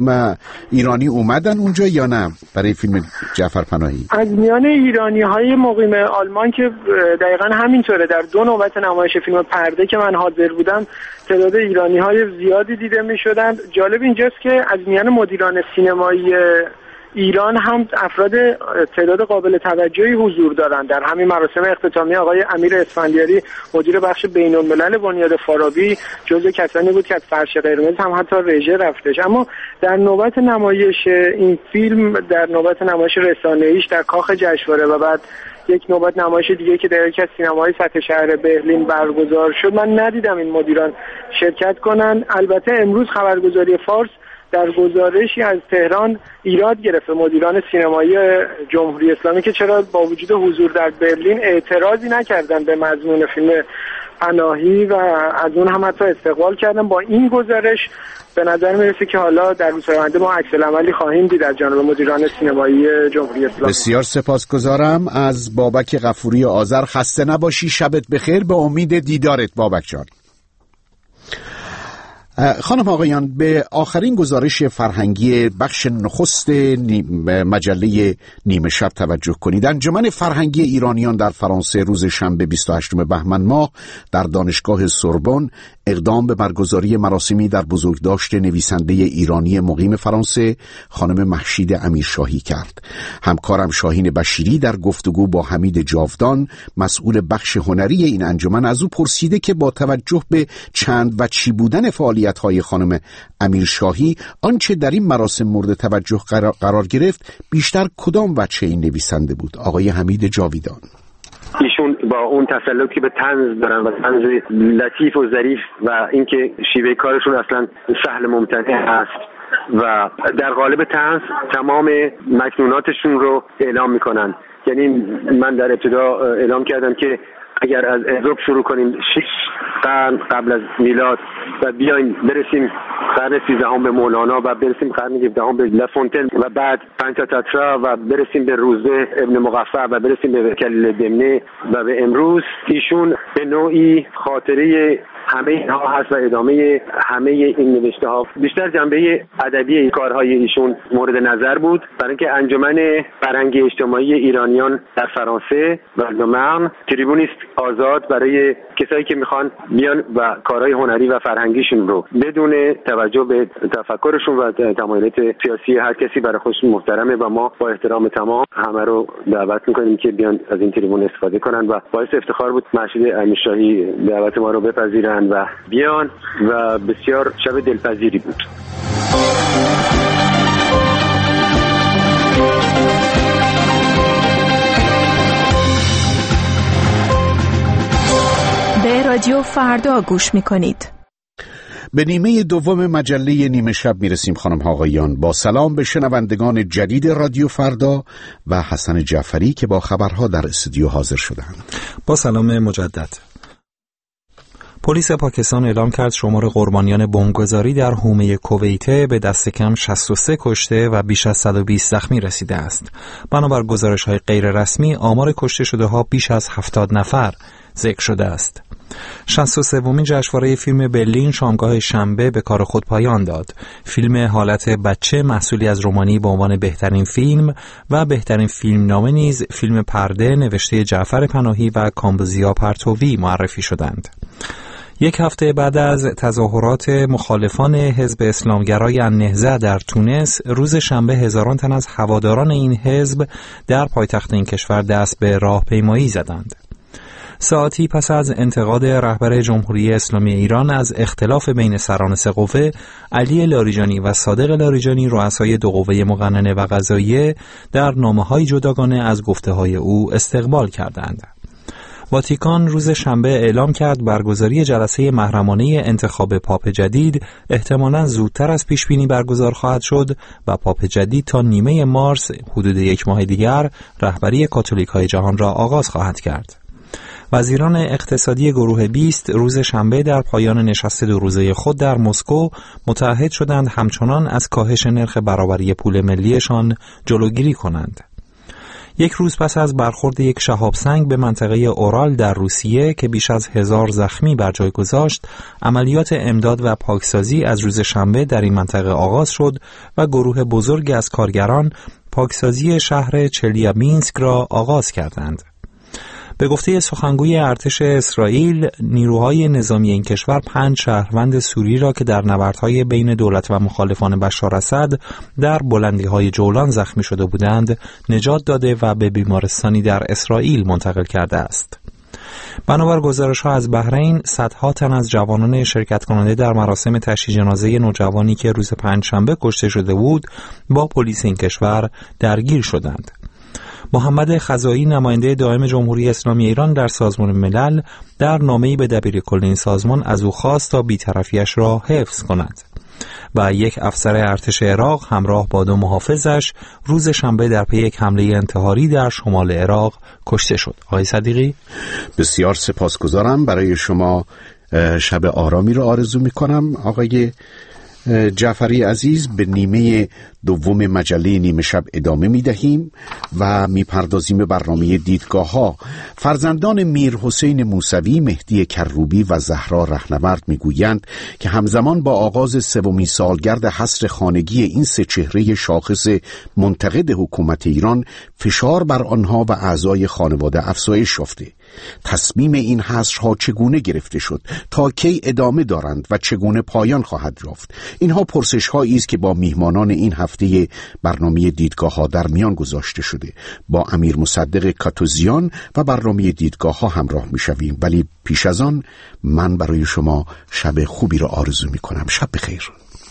ایرانی اومدن اونجا یا نه برای فیلم جعفر پناهی؟ از میان ایرانی‌های مقیم آلمان که دقیقاً همینطوره، در دو نوبت نمایش فیلم پرده که من حاضر بودم تعداد ایرانی‌های زیادی دیده می‌شدند. جالب اینجاست که از میان مدیران سینمایی ایران هم افراد تعداد قابل توجهی حضور دارند. در همین مراسم اختتامی آقای امیر اسفندیاری مدیر بخش بین‌الملل بنیاد فارابی جزو کسانی بود که از فرش قرمز هم حتی رژه رفتش. اما در نوبت نمایش این فیلم، در نوبت نمایش رسانه‌ایش در کاخ جشنواره و بعد یک نوبت نمایش دیگه که در یکی از سینماهای سطح شهر برلین برگزار شد، من ندیدم این مدیران شرکت کنن. البته امروز خبرگزاری فارس در گزارشی از تهران ایراد گرفته مدیران سینمایی جمهوری اسلامی که چرا با وجود حضور در برلین اعتراضی نکردن به مضمون فیلم پناهی و از اون هم حتی استقبال کردن. با این گزارش به نظر میرسه که حالا در روزهای آینده ما عکس العملی خواهیم دید از جانب مدیران سینمایی جمهوری اسلامی. بسیار سپاسگزارم از بابک غفوری آذر. خسته نباشی، شبت بخیر، به امید دیدارت بابک جان. خانم آقایان، به آخرین گزارش فرهنگی بخش نخست مجله نیمه شب توجه کنید. انجمن فرهنگی ایرانیان در فرانسه روز شنبه بیست و هشتم بهمن ماه در دانشگاه سوربن اقدام به برگزاری مراسمی در بزرگداشت نویسنده ایرانی مقیم فرانسه خانم مهشید امیرشاهی کرد. همکارم شاهین بشیری در گفتگو با حمید جاودان مسئول بخش هنری این انجمن از او پرسیده که با توجه به چند وجهی بودن فعالیت‌های خانم امیرشاهی آنچه در این مراسم مورد توجه قرار گرفت بیشتر کدام وجه این نویسنده بود؟ آقای حمید جاویدان: ایشون با اون تسلطی به طنز دارن و طنز لطیف و ظریف و اینکه شیوه کارشون اصلا سهل ممتنع هست و در قالب طنز تمام مکنوناتشون رو اعلام میکنن. یعنی من در ابتدا اعلام کردم که اگر از اضرب شروع کنیم شش قرن قبل از میلاد و بیایم برسیم قرن سیزدهم به مولانا و برسیم قرن هفدهم به لافونتن و بعد پنتاتاترا و برسیم به روزه ابن مقفع و برسیم به کلیل دمنه و به امروز، ایشون به نوعی خاطره همه اینها هست و ادامه همه این نوشته ها. بیشتر جنبه ادبی این کارهای ایشون مورد نظر بود، برای اینکه انجمن فرهنگی اجتماعی ایرانیان در فرانسه و لومرن تریبونیست آزاد برای کسایی که میخوان بیان و کارهای هنری و فرهنگیشون رو بدون توجه به تفکرشون و تمایلات سیاسی هر کسی برای خودشون محترمه و ما با احترام تمام همه رو دعوت میکنیم که بیان از این تریبون استفاده کنن و باعث افتخار بود مهشید امیرشاهی دعوت ما رو بپذیرن و بیان و بسیار شب دلپذیری بود. به رادیو فردا گوش میکنید. به نیمه دوم مجله نیمه شب میرسیم خانم ها آقایان. با سلام به شنوندگان جدید رادیو فردا و حسن جعفری که با خبرها در استودیو حاضر شدند. با سلام مجدد. پلیس پاکستان اعلام کرد شمار قربانیان بمبگذاری در حومه کویت به دست کم شصت و سه کشته و بیش از صد و بیست زخمی رسیده است. بنابر گزارش‌های غیر رسمی آمار کشته شده ها بیش از هفتاد نفر ذکر شده است. شصت و سومین جشنواره فیلم برلین شامگاه شنبه به کار خود پایان داد. فیلم حالت بچه محصولی از رومانی به عنوان بهترین فیلم و بهترین فیلم نامه نیز فیلم پرده نوشته جعفر پناهی و کامبوزیا پرتوی معرفی شدند. یک هفته بعد از تظاهرات مخالفان حزب اسلامگرای النهضه در تونس، روز شنبه هزاران تن از هواداران این حزب در پایتخت این کشور دست به راهپیمایی زدند. ساعتی پس از انتقاد رهبر جمهوری اسلامی ایران از اختلاف بین سران سه قوه، علی لاریجانی و صادق لاریجانی رؤسای دو قوه مقننه و قضاییه در نامه‌های جداگانه از گفته‌های او استقبال کردند. واتیکان روز شنبه اعلام کرد برگزاری جلسه محرمانه انتخاب پاپ جدید احتمالاً زودتر از پیش بینی برگزار خواهد شد و پاپ جدید تا نیمه مارس حدود یک ماه دیگر رهبری کاتولیک‌های جهان را آغاز خواهد کرد. وزیران اقتصادی گروه بیست روز شنبه در پایان نشست دو روزه خود در مسکو متعهد شدند همچنان از کاهش نرخ برابری پول ملیشان جلوگیری کنند. یک روز پس از برخورد یک شهاب سنگ به منطقه اورال در روسیه که بیش از هزار زخمی بر جای گذاشت، عملیات امداد و پاکسازی از روز شنبه در این منطقه آغاز شد و گروه بزرگی از کارگران پاکسازی شهر چلیابینسک را آغاز کردند. به گفته سخنگوی ارتش اسرائیل، نیروهای نظامی این کشور پنج شهروند سوری را که در نبردهای بین دولت و مخالفان بشار اسد در بلندی‌های جولان زخمی شده بودند نجات داده و به بیمارستانی در اسرائیل منتقل کرده است. بنابر گزارش‌ها از بحرین، صدها تن از جوانان شرکت کننده در مراسم تشییع جنازه نوجوانی که روز پنجشنبه کشته شده بود با پلیس این کشور درگیر شدند. محمد خزائی نماینده دائم جمهوری اسلامی ایران در سازمان ملل در نامه‌ای به دبیرکل این سازمان از او خواست تا بی‌طرفی‌اش را حفظ کند و یک افسر ارتش عراق همراه با دو محافظش روز شنبه در پی یک حمله انتحاری در شمال عراق کشته شد. آقای صدیقی، بسیار سپاسگزارم. برای شما شب آرامی رو آرزو می‌کنم. آقای جعفری عزیز، به نیمه دوم مجله نیمه شب ادامه می دهیم و می پردازیم به برنامه دیدگاه ها. فرزندان میر حسین موسوی، مهدی کروبی و زهرا رهنورد می گویند که همزمان با آغاز سومین سالگرد حصر خانگی این سه چهره شاخص منتقد حکومت ایران، فشار بر آنها و اعضای خانواده افزایش یافته. تصمیم این حصرها چگونه گرفته شد، تا کی ادامه دارند و چگونه پایان خواهد یافت؟ اینها پرسش هایی است که با میهمانان این هفته برنامه دیدگاه ها در میان گذاشته شده. با امیر مصدق کاتوزیان و برنامه دیدگاه ها همراه می شویم، ولی پیش از آن من برای شما شب خوبی را آرزو می کنم. شب بخیر.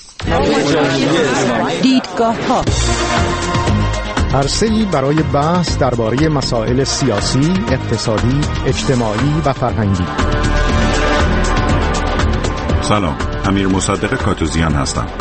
دیدگاه ها، عرصه‌ای برای بحث درباره مسائل سیاسی، اقتصادی، اجتماعی و فرهنگی. سلام، امیر مصدق کاتوزیان هستم.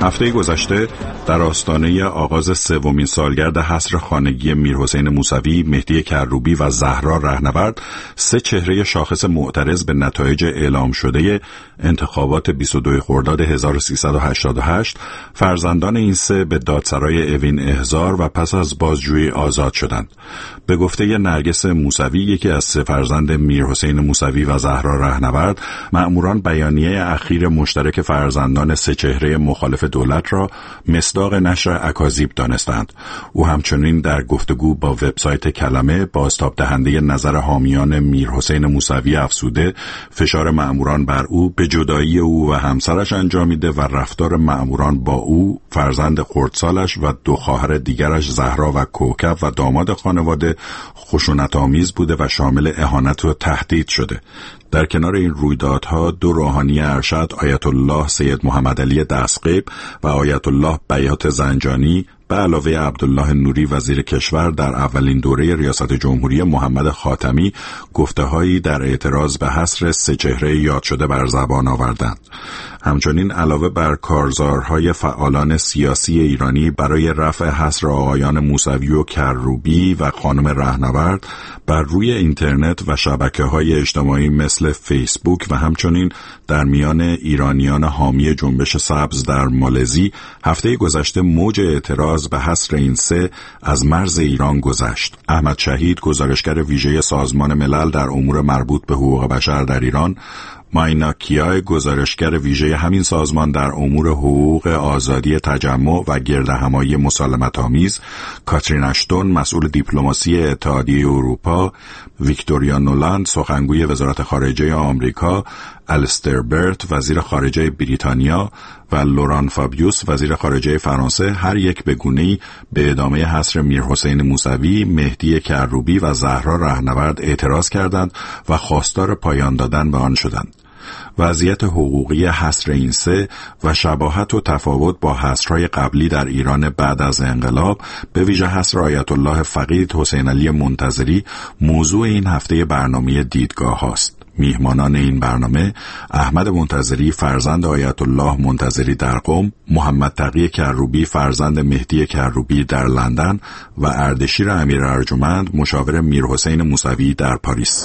هفته گذشته در آستانه آغاز سومین سالگرد حصر خانگی میرحسین موسوی، مهدی کروبی و زهرا رهنورد، سه چهره شاخص معترض به نتایج اعلام شده انتخابات بیست و دو خرداد هزار و سیصد و هشتاد و هشت، فرزندان این سه به دادسرای اوین احضار و پس از بازجویی آزاد شدند. به گفته نرگس موسوی، یکی از سه فرزند میرحسین موسوی و زهرا رهنورد، مأموران بیانیه اخیر مشترک فرزندان سه چهره مخالف دولت را مصداق نشر اکاذیب دانستند. او همچنین در گفتگو با وبسایت کلمه، بازتاب دهنده نظر حامیان میرحسین موسوی افزوده، فشار مأموران بر او به جدایی او و همسرش انجامیده و رفتار مأموران با او، فرزند خردسالش و دو خواهر دیگرش زهرا و کوکب و داماد خانواده خشونت‌آمیز بوده و شامل اهانت و تهدید شده. در کنار این رویدادها دو روحانی ارشد، آیت الله سید محمد علی دستقیب و آیت الله بیات زنجانی، به علاوه عبدالله نوری وزیر کشور، در اولین دوره ریاست جمهوری محمد خاتمی گفته‌هایی در اعتراض به حصر سه چهره یاد شده بر زبان آوردند. همچنین علاوه بر کارزارهای فعالان سیاسی ایرانی برای رفع حصر آقایان موسوی و کروبی و خانم رهنورد، بر روی اینترنت و شبکه‌های اجتماعی مثل فیسبوک و همچنین در میان ایرانیان حامی جنبش سبز در مالزی، هفته گذشته موج اعتراض به حصر این سه از مرز ایران گذشت. احمد شهید، گزارشگر ویژه سازمان ملل در امور مربوط به حقوق بشر در ایران، ماینا کیای، گزارشگر ویژه همین سازمان در امور حقوق آزادی تجمع و گردهمایی مسالمت‌آمیز، کاترین اشتون، مسئول دیپلماسی اتحادیه اروپا، ویکتوریا نولاند، سخنگوی وزارت خارجه آمریکا، الستر برت، وزیر خارجه بریتانیا و لوران فابیوس، وزیر خارجه فرانسه، هر یک به گونه‌ای به ادامه حصر میرحسین موسوی، مهدی کروبی و زهرا رهنورد اعتراض کردند و خواستار پایان دادن به آن شدند. وضعیت حقوقی حصر این سه و شباهت و تفاوت با حصرهای قبلی در ایران بعد از انقلاب، به ویژه حصر آیت الله فقید حسین علی منتظری، موضوع این هفته برنامه دیدگاه هاست. میهمانان این برنامه: احمد منتظری، فرزند آیت الله منتظری در قم، محمد تقی کروبی، فرزند مهدی کروبی در لندن و اردشیر امیر ارجمند، مشاور میرحسین موسوی در پاریس.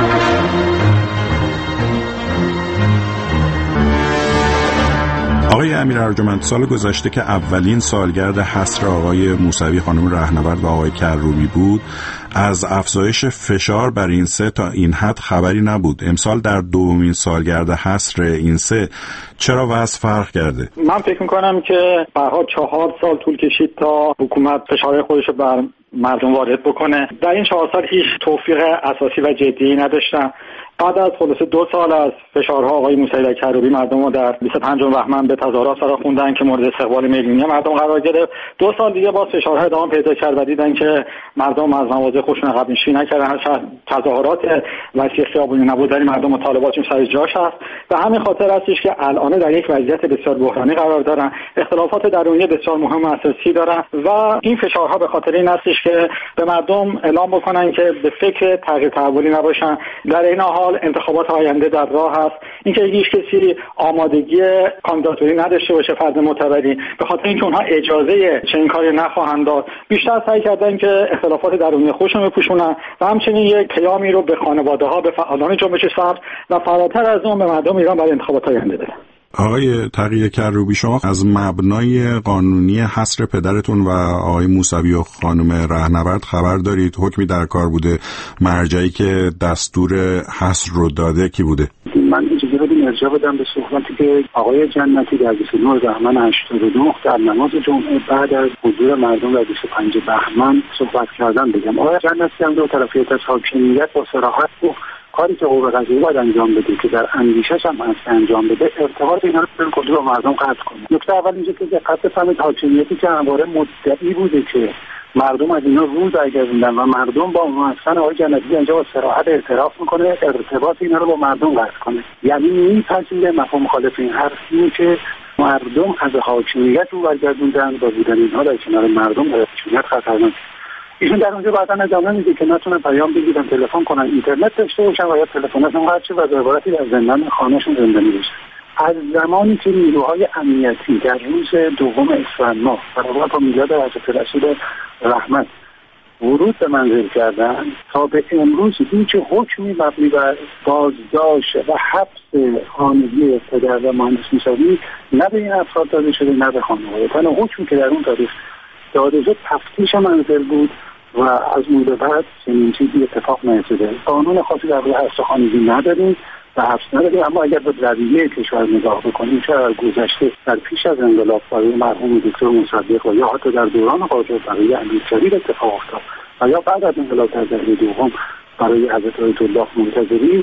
آقای امیر ارجمند، سال گذشته که اولین سالگرد حصر آقای موسوی، خانم رهنورد و آقای کروبی بود، از افزایش فشار بر این سه تا این حد خبری نبود. امسال در دومین سالگرد حصر این سه چرا وضع فرق کرده؟ من فکر میکنم که برها چهار سال طول کشید تا حکومت فشار خودش رو بر مردم وارد بکنه. در این چهار سال هیچ توفیق اساسی و جدی نداشتن. بعد از خلاصه دو سال از فشارها آقای موسوی و کروبی، مردم رو در بیست و پنجم بهمن به تظاهرات فراخوندن که مورد استقبال میلیونی مردم قرار گرفت. دو سال دیگه باز فشارها ادامه پیدا کرد و دیدن که مردم از مواضع خودشون عقب نشینی نکردن. تظاهرات وسیع خیابونی نبود، ولی مردم مطالباتشون سر جاش هست. و همین خاطر هستش که الان در یک وضعیت بسیار بحرانی قرار دارن، اختلافات درونی بسیار مهم و اساسی دارن و این فشارها به خاطر این هستش که به مردم اعلام بکنن که به فکر تغییر تحولی نباشن. در این حال انتخابات آینده در راه است. اینکه هیچ کسی آمادگی کاندیداتوری نداشته باشه فرد معتبری، به خاطر اینکه اونها اجازه چنین کاری نخواهند داد، بیشتر سعی کردن که اختلافات درونی خودشون بپوشونن و همچنین یک پیامی رو به خانواده‌ها، به فعالان جنبش سبز و فراتر از اون به مردم ایران برای انتخابات آینده بدن. آقای تقی کروبی، شما از مبنای قانونی حصر پدرتون و آقای موسوی و خانم رهنورد خبر دارید؟ حکمی در کار بوده؟ مرجعی که دستور حصر رو داده کی بوده؟ من اجازه بدیم ارجاع بدم به صحبتی که آقای جنتی در بیست و نه بهمن هشتاد و نه در نماز جمعه بعد از حضور مردم در بیست و پنج بهمن صحبت کردن بگم. آقای جنتی هم دو طرفیت از حاکمیت با صراحت گفت کاری که قوه قضاییه باید انجام بده که در اندیشش هم هست انجام بده، ارتباط اینا رو بالکلی با مردم قطع کنه. نکته اول اینجا که دقت بفرمایید، حاکمیتی که همواره مدعی بوده که مردم از اینا رو برگردوندن و مردم با محسن آقای جنتی اینجا با صراحت اعتراف میکنه ارتباط اینا رو با مردم قطع کنه. یعنی میپذیره مفهوم مخالف این حرف اینه که مردم از حاکمیت رو برگردوندن و بودن اینها در کنار مردم در حاکمیت خطرناک. ایشون در اونجا بعداً ادامه میده که نتونن پیام بگیرن، تلفن کنن، اینترنت داشته باشن و یا تلفنشون قطع شه و به عبارتی در زندان خانه‌شون زندانی بشن. از زمانی که نیروهای امنیتی در روز دوم اسفند ماه برابر با میلاد حضرت رسول رحمت ورود به منزل کردن تا به امروز هیچ حکمی مبنی بر بازداشت و حبس خانگی پدر و مهندس موسوی نه به این افراد داده شده نه به خانواده. تنها حکمی که در اون تاریخ داده شد تفتیش منزل بود و از اون به بعد چنین چیزی اتفاق نیفتاده. قانون خاصی در روی حبس خانگی نداریم و حبس نداریم، اما اگر به رویه کشور نگاه بکنیم چه در گذشته در پیش از انقلاب برای مرحوم دکتر مصدق و یا حتی در دوران قاجار برای امیرکبیر اتفاق افتاد و یا بعد از انقلاب در دهه دوم برای حضرت آیت الله منتظری،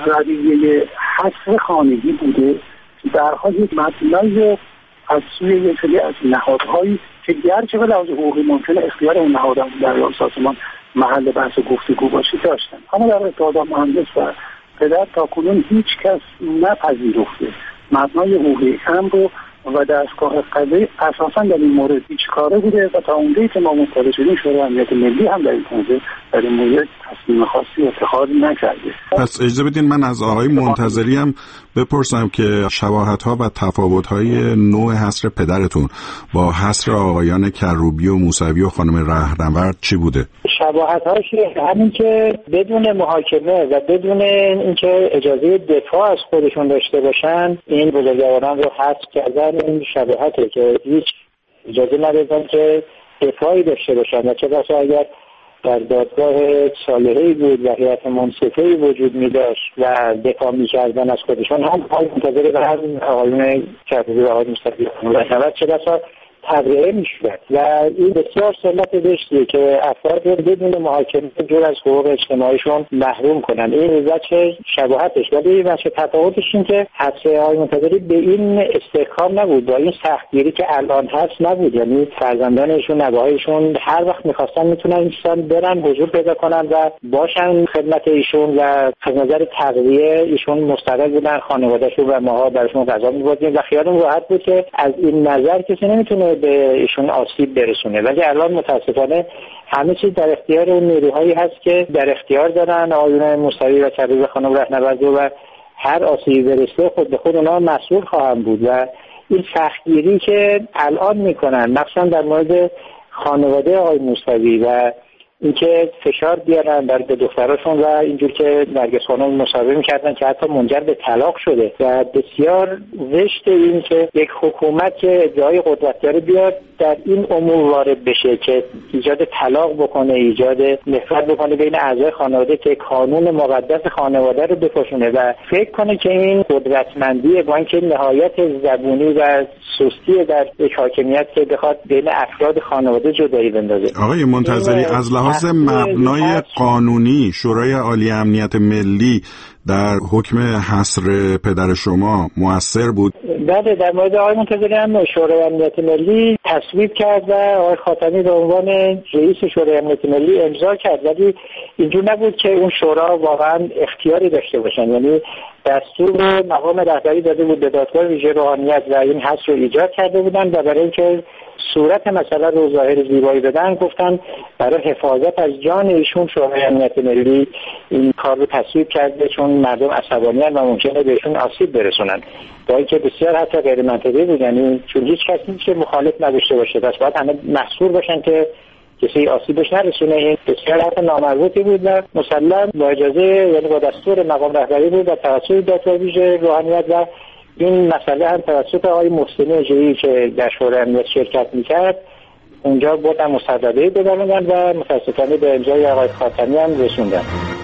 رویه حبس خانگی بوده که در حال یک مبنای از سوی یک سری از نهادهایی که گرچه به لحاظ حقوقی ممکنه اختیار اون نهادها در سازمان محل بحث و گفتگو باشی داشتن، اما در اتحاد مهندس و پدر تاکنون هیچ کس نپذیرفته مبنای حقوقی امر رو و دستگاه قضایی اساسا در این مورد هیچ کاره بوده و تا اونجایی که ما مطلع شدیم شورای امنیت ملی هم در این مورد در این مورد تصمیم خاصی اتخاذ نکرده. پس اجازه بدین من از آقای منتظری هم بپرسم که شباهت‌ها و تفاوت‌های نوع حصر پدرتون با حصر آقایان کروبی و موسوی و خانم رهنورد چی بوده؟ شباهت‌هاش همین که بدون محاکمه و بدون اینکه اجازه دفاع از خودشون داشته باشن این بزرگواران رو حذف کردن. این شباهته که هیچ اجازه ندادن که دفاعی داشته باشن و چه بسا اگر در دادگاه صالحی بود و هیئت منصفه‌ای وجود می داشت و دفاع می کردن از خودشان هم پای منتظر به هر آقایون کروبی و آقای موسوی و چه بسا تبرئه می شود و این بسیار سنت زشتیه که افراد رو بدون محاکمه جور از حقوق اجتماعیشون محروم کنن. این وجه شباهتش، ولی وجه تفاوتش این که حبس آقای منتظری به این استحکام نبود، با این سختگیری که الان هست نبود. یعنی فرزندانشون نوه‌هایشون هر وقت میخواستن میتونن ایشون برن حضور پیدا کنن و باشن خدمت ایشون و از نظر تقویه ایشون مستقل بودن، خانواده‌شون و ماها براشون غذا می‌بردیم و خیالمون راحت بود که از این نظر کسی نمیتونه به ایشون آسیب برسونه. ولی الان متاسفانه همه چیز در اختیار اون نیروهایی هست که در اختیار دارن آقایون موسوی و کروبی و خانم رهنورد و هر آسیبی برسه خود به خود اونها مسئول خواهند بود و این سختگیری که الان میکنن مثلا در مورد خانواده آقای موسوی و اینکه فشار بیارن بر به دختراشون و اینجور که نرگس خانم مصاحبه میکردن که حتی منجر به طلاق شده و بسیار زشت این که یک حکومت که ادعای قدرت داره بیاد در این امور وارد بشه که ایجاد طلاق بکنه، ایجاد نفرت بکنه بین اعضای خانواده که قانون مقدس خانواده رو بپوشونه و فکر کنه که این قدرتمندی با اینکه نهایت زبونی و سستی در یک حاکمیت که بخواد بین افراد خانواده جدایی بندازه. آقای منتظری از لحاظ مبنای قانونی شورای عالی امنیت ملی در حکم حصر پدر شما مؤثر بود؟ بله، در مورد آقای منتظری هم شورای امنیت ملی تصویب کرد و آقای خاتمی به عنوان رئیس شورای امنیت ملی امضا کرد، ولی اینجور نبود که اون شورا واقعا اختیاری داشته باشن. یعنی دستور مقام رهبری داده بود به دادگاه ویژه روحانیت و این حصر رو ایجاد کرده بودن و برای اینکه صورت مسئله رو ظاهر زیبایی بدن گفتن برای حفاظت از جان ایشون شورای امنیت ملی این کار رو تصویب کرده چون مردم عصبانی‌اند و ممکنه بهشون آسیب برسونن، با اینکه بسیار حتی غیر منطقی بود. یعنی چون هیچ کسی نیست که مخالف نداشته باشه، پس باید همه محصور باشن که کسی آسیبش نرسونه. این بسیار حتی نامربوطی بود و مسلم با اجازه یعنی با دستور مقام رهبری بود و توسط دادگاه ویژه روحانیت و این مسئله هم توسط آقای محسنی اجری که در شورای امنیت شرکت میکرد اونجا بودن مصدقه بدارندن و متاسفانه به امضای آقای خاتمی هم رسوندن.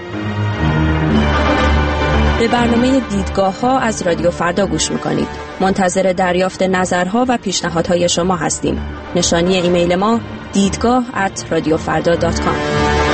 به برنامه دیدگاه ها از رادیو فردا گوش میکنید. منتظر دریافت نظرها و پیشنهادهای شما هستیم. نشانی ایمیل ما دیدگاه ات رادیو فردا دات کام.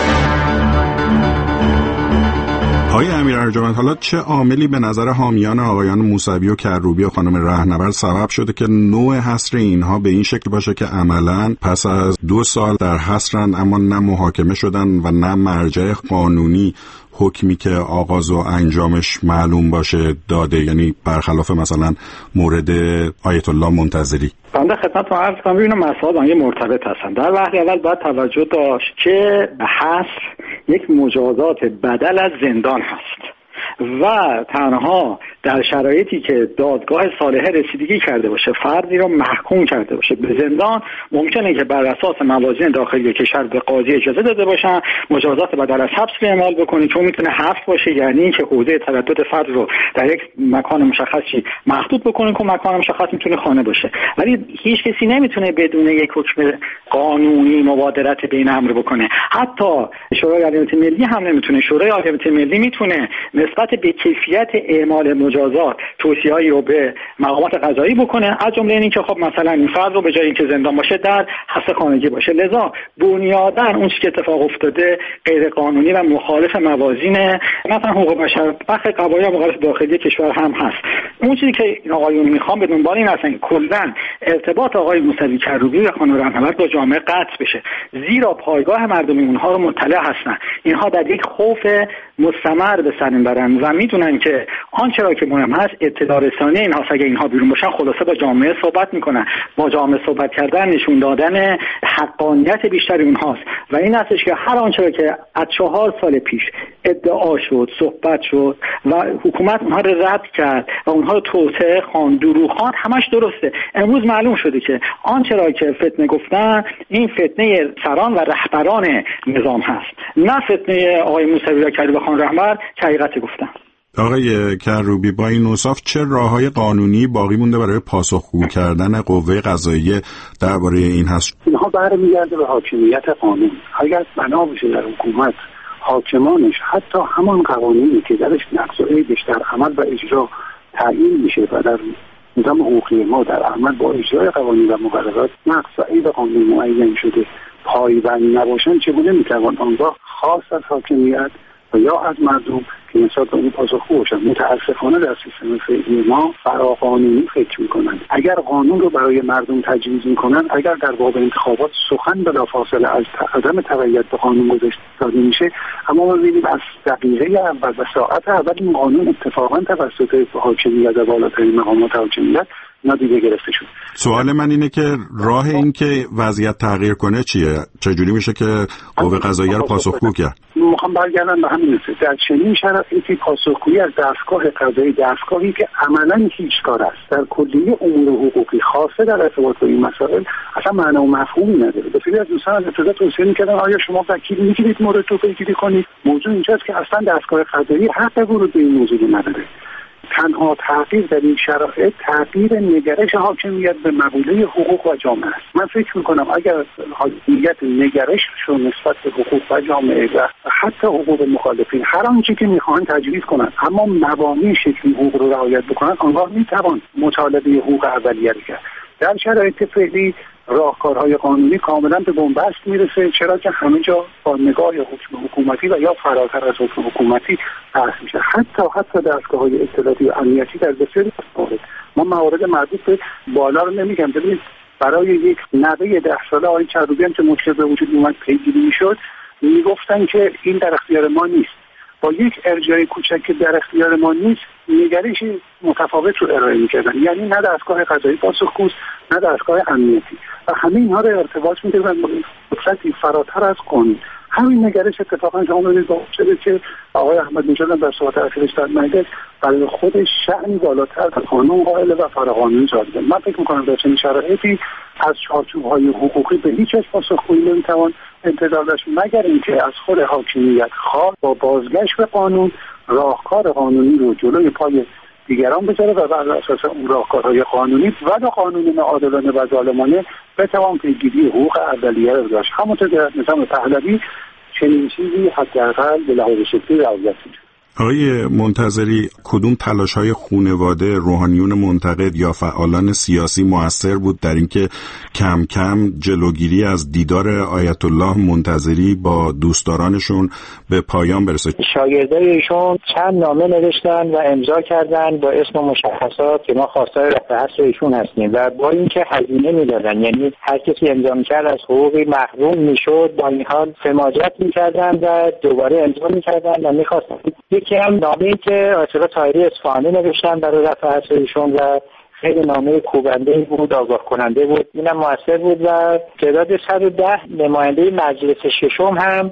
آقای امیر ارجمند، حالا چه عاملی به نظر حامیان آقایان موسوی و کروبی و خانم رهنورد سبب شده که نوع حصر اینها به این شکل باشه که عملاً پس از دو سال در حصرن اما نه محاکمه شدن و نه مرجع قانونی حکمی که آغاز و انجامش معلوم باشه داده، یعنی برخلاف مثلا مورد آیت الله منتظری؟ بنده خدمتتون عرض کنم ببینم مسائل یه مرتبط هستن. در وهله اول باید توجه داشت که حصر یک مجازات بدل از زندان هست و تنها در شرایطی که دادگاه صالحه رسیدگی کرده باشه، فردی را محکوم کرده باشه به زندان، ممکنه که بر اساس موازین داخلی کشور به قاضی اجازه داده باشن مجازات بدل از حبس رو اعمال بکنه، چون میتونه حبس باشه، یعنی اینکه حوزه تردد فرد رو در یک مکان مشخصی محدود بکنه که مکان مشخص میتونه خانه باشه. ولی هیچ کسی نمیتونه بدون یک حکم قانونی مبادرت به این امر بکنه. حتی شورای عدالت ملی هم نمیتونه. شورای عدالت ملی میتونه نسبت به کیفیت اعمال مجازات توصیه‌ای رو به مقامات قضایی بکنه، از جمله اینکه خب مثلا این فرد رو به جای اینکه زندان باشه در حبس خانگی باشه. لذا بنیاداً اون چیزی که اتفاق افتاده غیر قانونی و مخالف موازین مثلا حقوق بشر بخش قوانین مقررات داخلی کشور هم هست. اون چیزی که این آقایون میخوان به دنبال این هستن کلاً ارتباط آقای موسوی کروبی و خانم رهنورد با جامعه قطع بشه، زیرا پایگاه مردمی اونها رو مطلع هستن. اینها در یک خوف مستمر به سر میبرن و میدونن که آنچه را که مهم هست اطلاع رسانی اینها. اگه اینها بیرون باشن خلاصه با جامعه صحبت میکنن. با جامعه صحبت کردن نشون دادن حقانیت بیشتری اونهاست و این هستش که هر آنچه را که از چهار سال پیش ادعا شد، صحبت شد و حکومت اونها رو رد کرد و اونها رو توطئه خواند، دروغ خواند، همش درسته. امروز معلوم شده که آنچه را که فتنه گفتن این فتنه سران و رهبران نظام هست، نه فتنه آقای موسوی و کروبی و خانم رهنورد که حقیقت گفتن. آقای کروبی، با این اوصاف چه راههای قانونی باقی مونده برای پاسخگو کردن قوه قضاییه درباره این هست؟ اینها برمیگرده به حاکمیت قانون. اگر بنا بشه در حکومت حاکمانش حتی همان قوانینی که درش نقض و عیبش در عمل و اجرا تعیین میشه و در نظام حقوقی ما در عمل با اجرای قوانین و مقررات نقض و عیب قانون معین شده پایبند نباشن، چگونه میتوان آنگاه خواست از حاکمیت و یا از مردم که نسبت به اون پاسخگو باشن؟ متاسفانه در سیستم فعلی ما فراقانونی فکر میکنن. اگر قانون رو برای مردم تجویز میکنن، اگر در باب انتخابات سخن بلافاصله از عدم تبعیت به قانون گذاشته داده میشه، اما ما می‌بینیم از دقیقه اول و ساعت اول این قانون اتفاقا توسط حاکمیت و بالاترین مقامات حاکمیت نادیده گرفته شد. سوال من اینه که راه این که وضعیت تغییر کنه چیه؟ چجوری میشه که قوه قضاییه رو پاسخگو کرد؟ میخوام برگردم به همین نکته. در چنین شرایطی پاسخگویی از دستگاه قضایی، دستگاهی که عملاً هیچ کار است در کلیه امور حقوقی خاصه در ارتباط با این مسائل اصلا معنا و مفهومی نداره. بسیاری از دوستان از ابتدا توصیه میکردن آیا شما وکیل میگیرید مورد رو پیگیری کنید. موضوع اینجاست که اصلا دستگاه قضایی حق ورود به این موضوع نداره. تنها تغییر در این شرایط تغییر نگرش حاکمیت به مقوله حقوق و جامعه است. من فکر میکنم اگر حاکمیت نگرش رو نسبت به حقوق و جامعه و حتی حقوق مخالفین هر آنچه که میخوان تجویز کنند اما مبانی شکلی حقوق رو رعایت بکنند، آنگاه میتوان مطالبه حقوق اولیه کرد. در شرایط فعلی راهکارهای قانونی کاملا به بنبست میرسه، چرا که همه جا با نگاه حکم حکومتی و یا فراتر از حکم حکومتی بحث میشه. حتی حتی دستگاه‌های اطلاعاتی و امنیتی در بسیاری موارد، ما موارد مربوط به بالا رو نمیگم، ببینید برای یک نوه ده ساله آقای کروبی هم که مشکل به وجود اومد پیگیری میشد، میگفتن که این در اختیار ما نیست. با یک ارجاع کوچک که در اختیار ما نیست نگرشی متفاوت رو ارائه میکردن، یعنی نه دستگاه قضایی پاسخگوست نه دستگاه امنیتی و همه اینها رو ارتباط میدادن با فرصتی فراتر از قانون. همین نگرش اتفاقا شما ببینید باعث شده که آقای احمدی نژاد در صحبت اخیرش در مجلس برای خودش شأنی بالاتر از قانون قائل و فراقانونی جایگزین. من فکر میکنم در چنین شرایطی از چارچوب‌های حقوقی به هیچ وجه پاسخگویی نمیتوان انتظار داشت مگر اینکه از خود حاکمیت خواه با بازگشت به قانون راهکار قانونی رو جلوی پای دیگران بذاره و بر اساس اون راهکارهای قانونی و نه قانون ناعادلانه و ظالمانه بتوان پیگیری حقوق اولیه رو داشت. همونطور که نظام پهلوی چنین چیزی حداقل به لحاظ شکلی رعایت میشه. آقای منتظری، کدوم تلاش‌های خانواده، روحانیون منتقد یا فعالان سیاسی مؤثر بود در اینکه کم کم جلوگیری از دیدار آیت الله منتظری با دوستدارانشون به پایان برسه؟ شاگردای ایشون چند نامه نوشتن و امضا کردن با اسم و مشخصات که ما خواستار رفع حصر ایشون هستیم و با اینکه هزینه میدادن، یعنی هر کسی امضا میکرد از حقوقی محروم میشد، با این حال سماجت میکردن و دوباره امضا میکردن و میخواستن. یکی هم نامه‌ای که آیت الله طاهری اصفهانی نوشتن برای رفع حصر ایشون و خیلی نامه کوبنده بود، آگاه کننده بود، اینم موثر بود و تعداد صد و ده نماینده مجلس ششم هم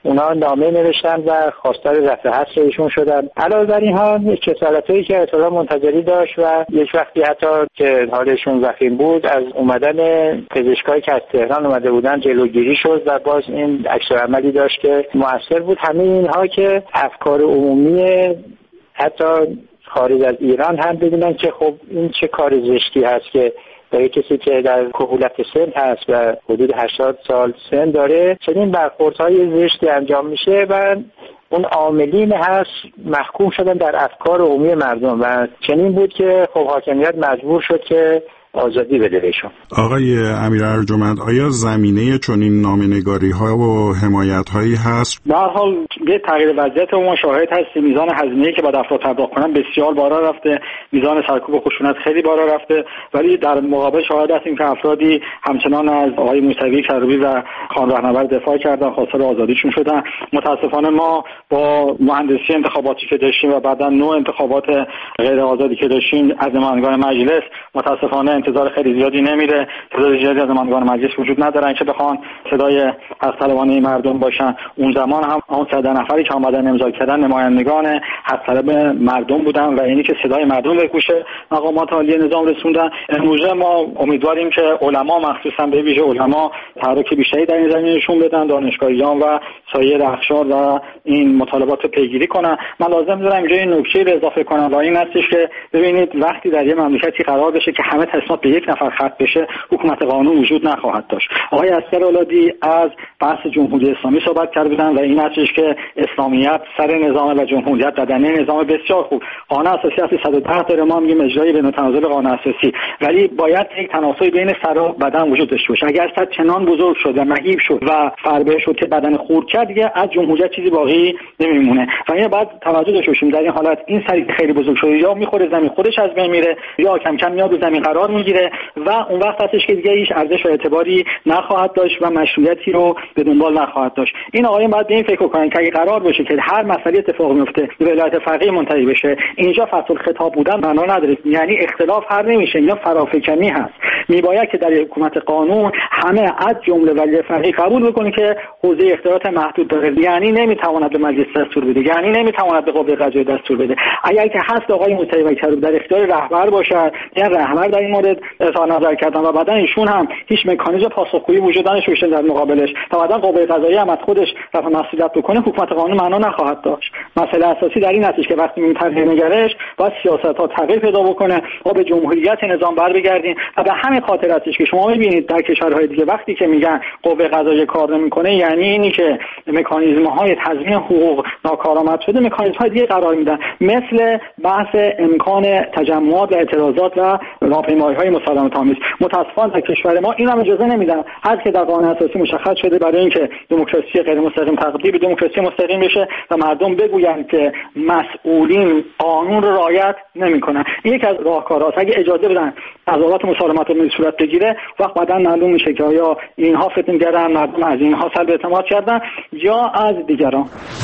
اونا نامه نوشتن و خواستار رفع حبس ایشون شدن. علاوه بر اینها کسالتایی که اطلاع منتظری داشت و یک وقتی حتی که حالشون وخیم بود از اومدن پزشکایی که از تهران اومده بودن جلوگیری شد و باز این عکس‌العملی داشت که مؤثر بود. همه اینها که افکار عمومی حتی خارج از ایران هم ببینن که خب این چه کار زشتی هست که برای کسی که در کهولت سن هست و حدود هشتاد سال سن داره چنین برخوردهای زشتی انجام میشه و اون عاملین هست محکوم شدن در افکار عمومی مردم و چنین بود که خب حاکمیت مجبور شد که آزادی بده بهشون. آقای امیر ارجمند، آیا زمینه چنین نامه‌نگاری ها و حمایت هایی هست؟ به هر حال یه تغییر وضعیت ما شاهد هستیم. میزان هزینه‌ای که باید افراد پرداخت کنن بسیار بالا رفته، میزان سرکوب خشونت خیلی بالا رفته، ولی در مقابل شاهد هستیم که افرادی همچنان از آقای موسوی کروبی و خان رهنورد دفاع کردن، خواستار آزادیشون شدن. متاسفانه ما با مهندسی انتخاباتی که داشتیم و بعدا نوع انتخابات غیر آزادی که داشتیم از نمایندگان مجلس متاسفانه انتظار خیلی زیادی نمیره. تعداد زیادی از نمایندگان مجلس وجود ندارن که بخوان صدای حق طلبانه مردم باشن. اون زمان هم اون سه نفری که اومدن امضا کردن نمایندگان حق طلب مردم بودن و اینی که صدای مردم به گوش مقامات عالی نظام رسوندن. امروزه ما امیدواریم که علما مخصوصا به ویژه علما تحرک بیشتری در این زمینه نشون بدن، دانشگاهیان و سایر اقشار و این مطالبات رو پیگیری کنن. من لازم دارم اینجا این نکته رو اضافه کنم و این هستش که ببینید وقتی در یه مملکتی قرار بشه که همه تصمیمات به یک نفر ختم بشه، حکومت قانون وجود نخواهد داشت. آقای عسکر اولادی از بحث جمهوری اسلامی صحبت کرده بودن و این هستش که اسلامیت سر نظام و جمهوریت بدنه نظام بسیار خوب. قانون اساسی اصل صد و ده داره، ما میگیم اجرای بین تناسب قانون اساسی، ولی باید یک تناسب بین سر و بدن وجود داشته باشه. اگر سر چنان بزرگ شد و مهیب شد و فربه شد که بدن خورد کرد، دیگه از جمهوریت چیزی باقی نمیمونه و این بعد توجه داشته باشیم. در این حالت این سری خیلی بزرگ شده یا میخوره زمین خودش از بین میره یا کم کم میاد رو زمین قرار میگیره و اون وقت هستش که دیگه هیچ ارزش و اعتباری نخواهد داشت و مشروعیتی رو به دنبال نخواهد داشت. این آقایان باید به این فکر کنن که اگه قرار باشه که هر مسئله اتفاق میفته ولایت فقیه منتهی بشه، اینجا فصل خطاب بودن معنا نداره، یعنی اختلاف حل نمیشه، اینا فرافکنی هست. میباید که در حکومت قانون همه از جمله ولی فقیه قبول بکنه که حوزه اختیارات محدود داره، یعنی نمیتواند به مجلس دستور بده، یعنی نمیتواند به قوه قضاییه دستور بده. اگر که هست آقای موسوی و کروبی در اختیار رهبر باشد، یعنی رهبر در این مورد اظهار نظر کردن و بعدن ایشون هم هیچ مکانیزم پاسخگویی وجود نداشته در مقابلش و بعدن قوه قضاییه هم از خودش رفع مسئولیت بکنه، حکومت قانون معنا نخواهد داشت. مسئله اساسی در این است که وقتی میگیم تغییر نگرش، باید سیاست‌ها تغییر پیدا بکنه و به جمهوریت نظام بر بگردیم و به همین خاطر است که شما می‌بینید در کشورهای دیگه وقتی که میگن قوه قضاییه کار نمی‌کنه، یعنی اینی که مکانیزم‌های تضمین حقوق ناکارآمد شده، مکانیزم‌های دیگه قرار میدن، مثل بحث امکان تجمعات و اعتراضات و راهپیمایی‌های مسالمت آمیز. متأسفانه در کشور ما این هم اجازه نمیدن. هر که در قانون اساسی مشخص شده برای اینکه دموکراسی غیر مستقیم تبدیل به دموکراسی مستقیم بشه و مردم بگویند که مسئولین قانون رو رعایت نمی‌کنن، این یکی از راهکارهاست. اگه اجازه بدن قضاوت مسالمت آمیز صورت بگیره، وقت بعداً معلوم میشه که آیا اینها فتنه‌گرن، مردم از اینها سلب اعتماد کردن یا از دیگران.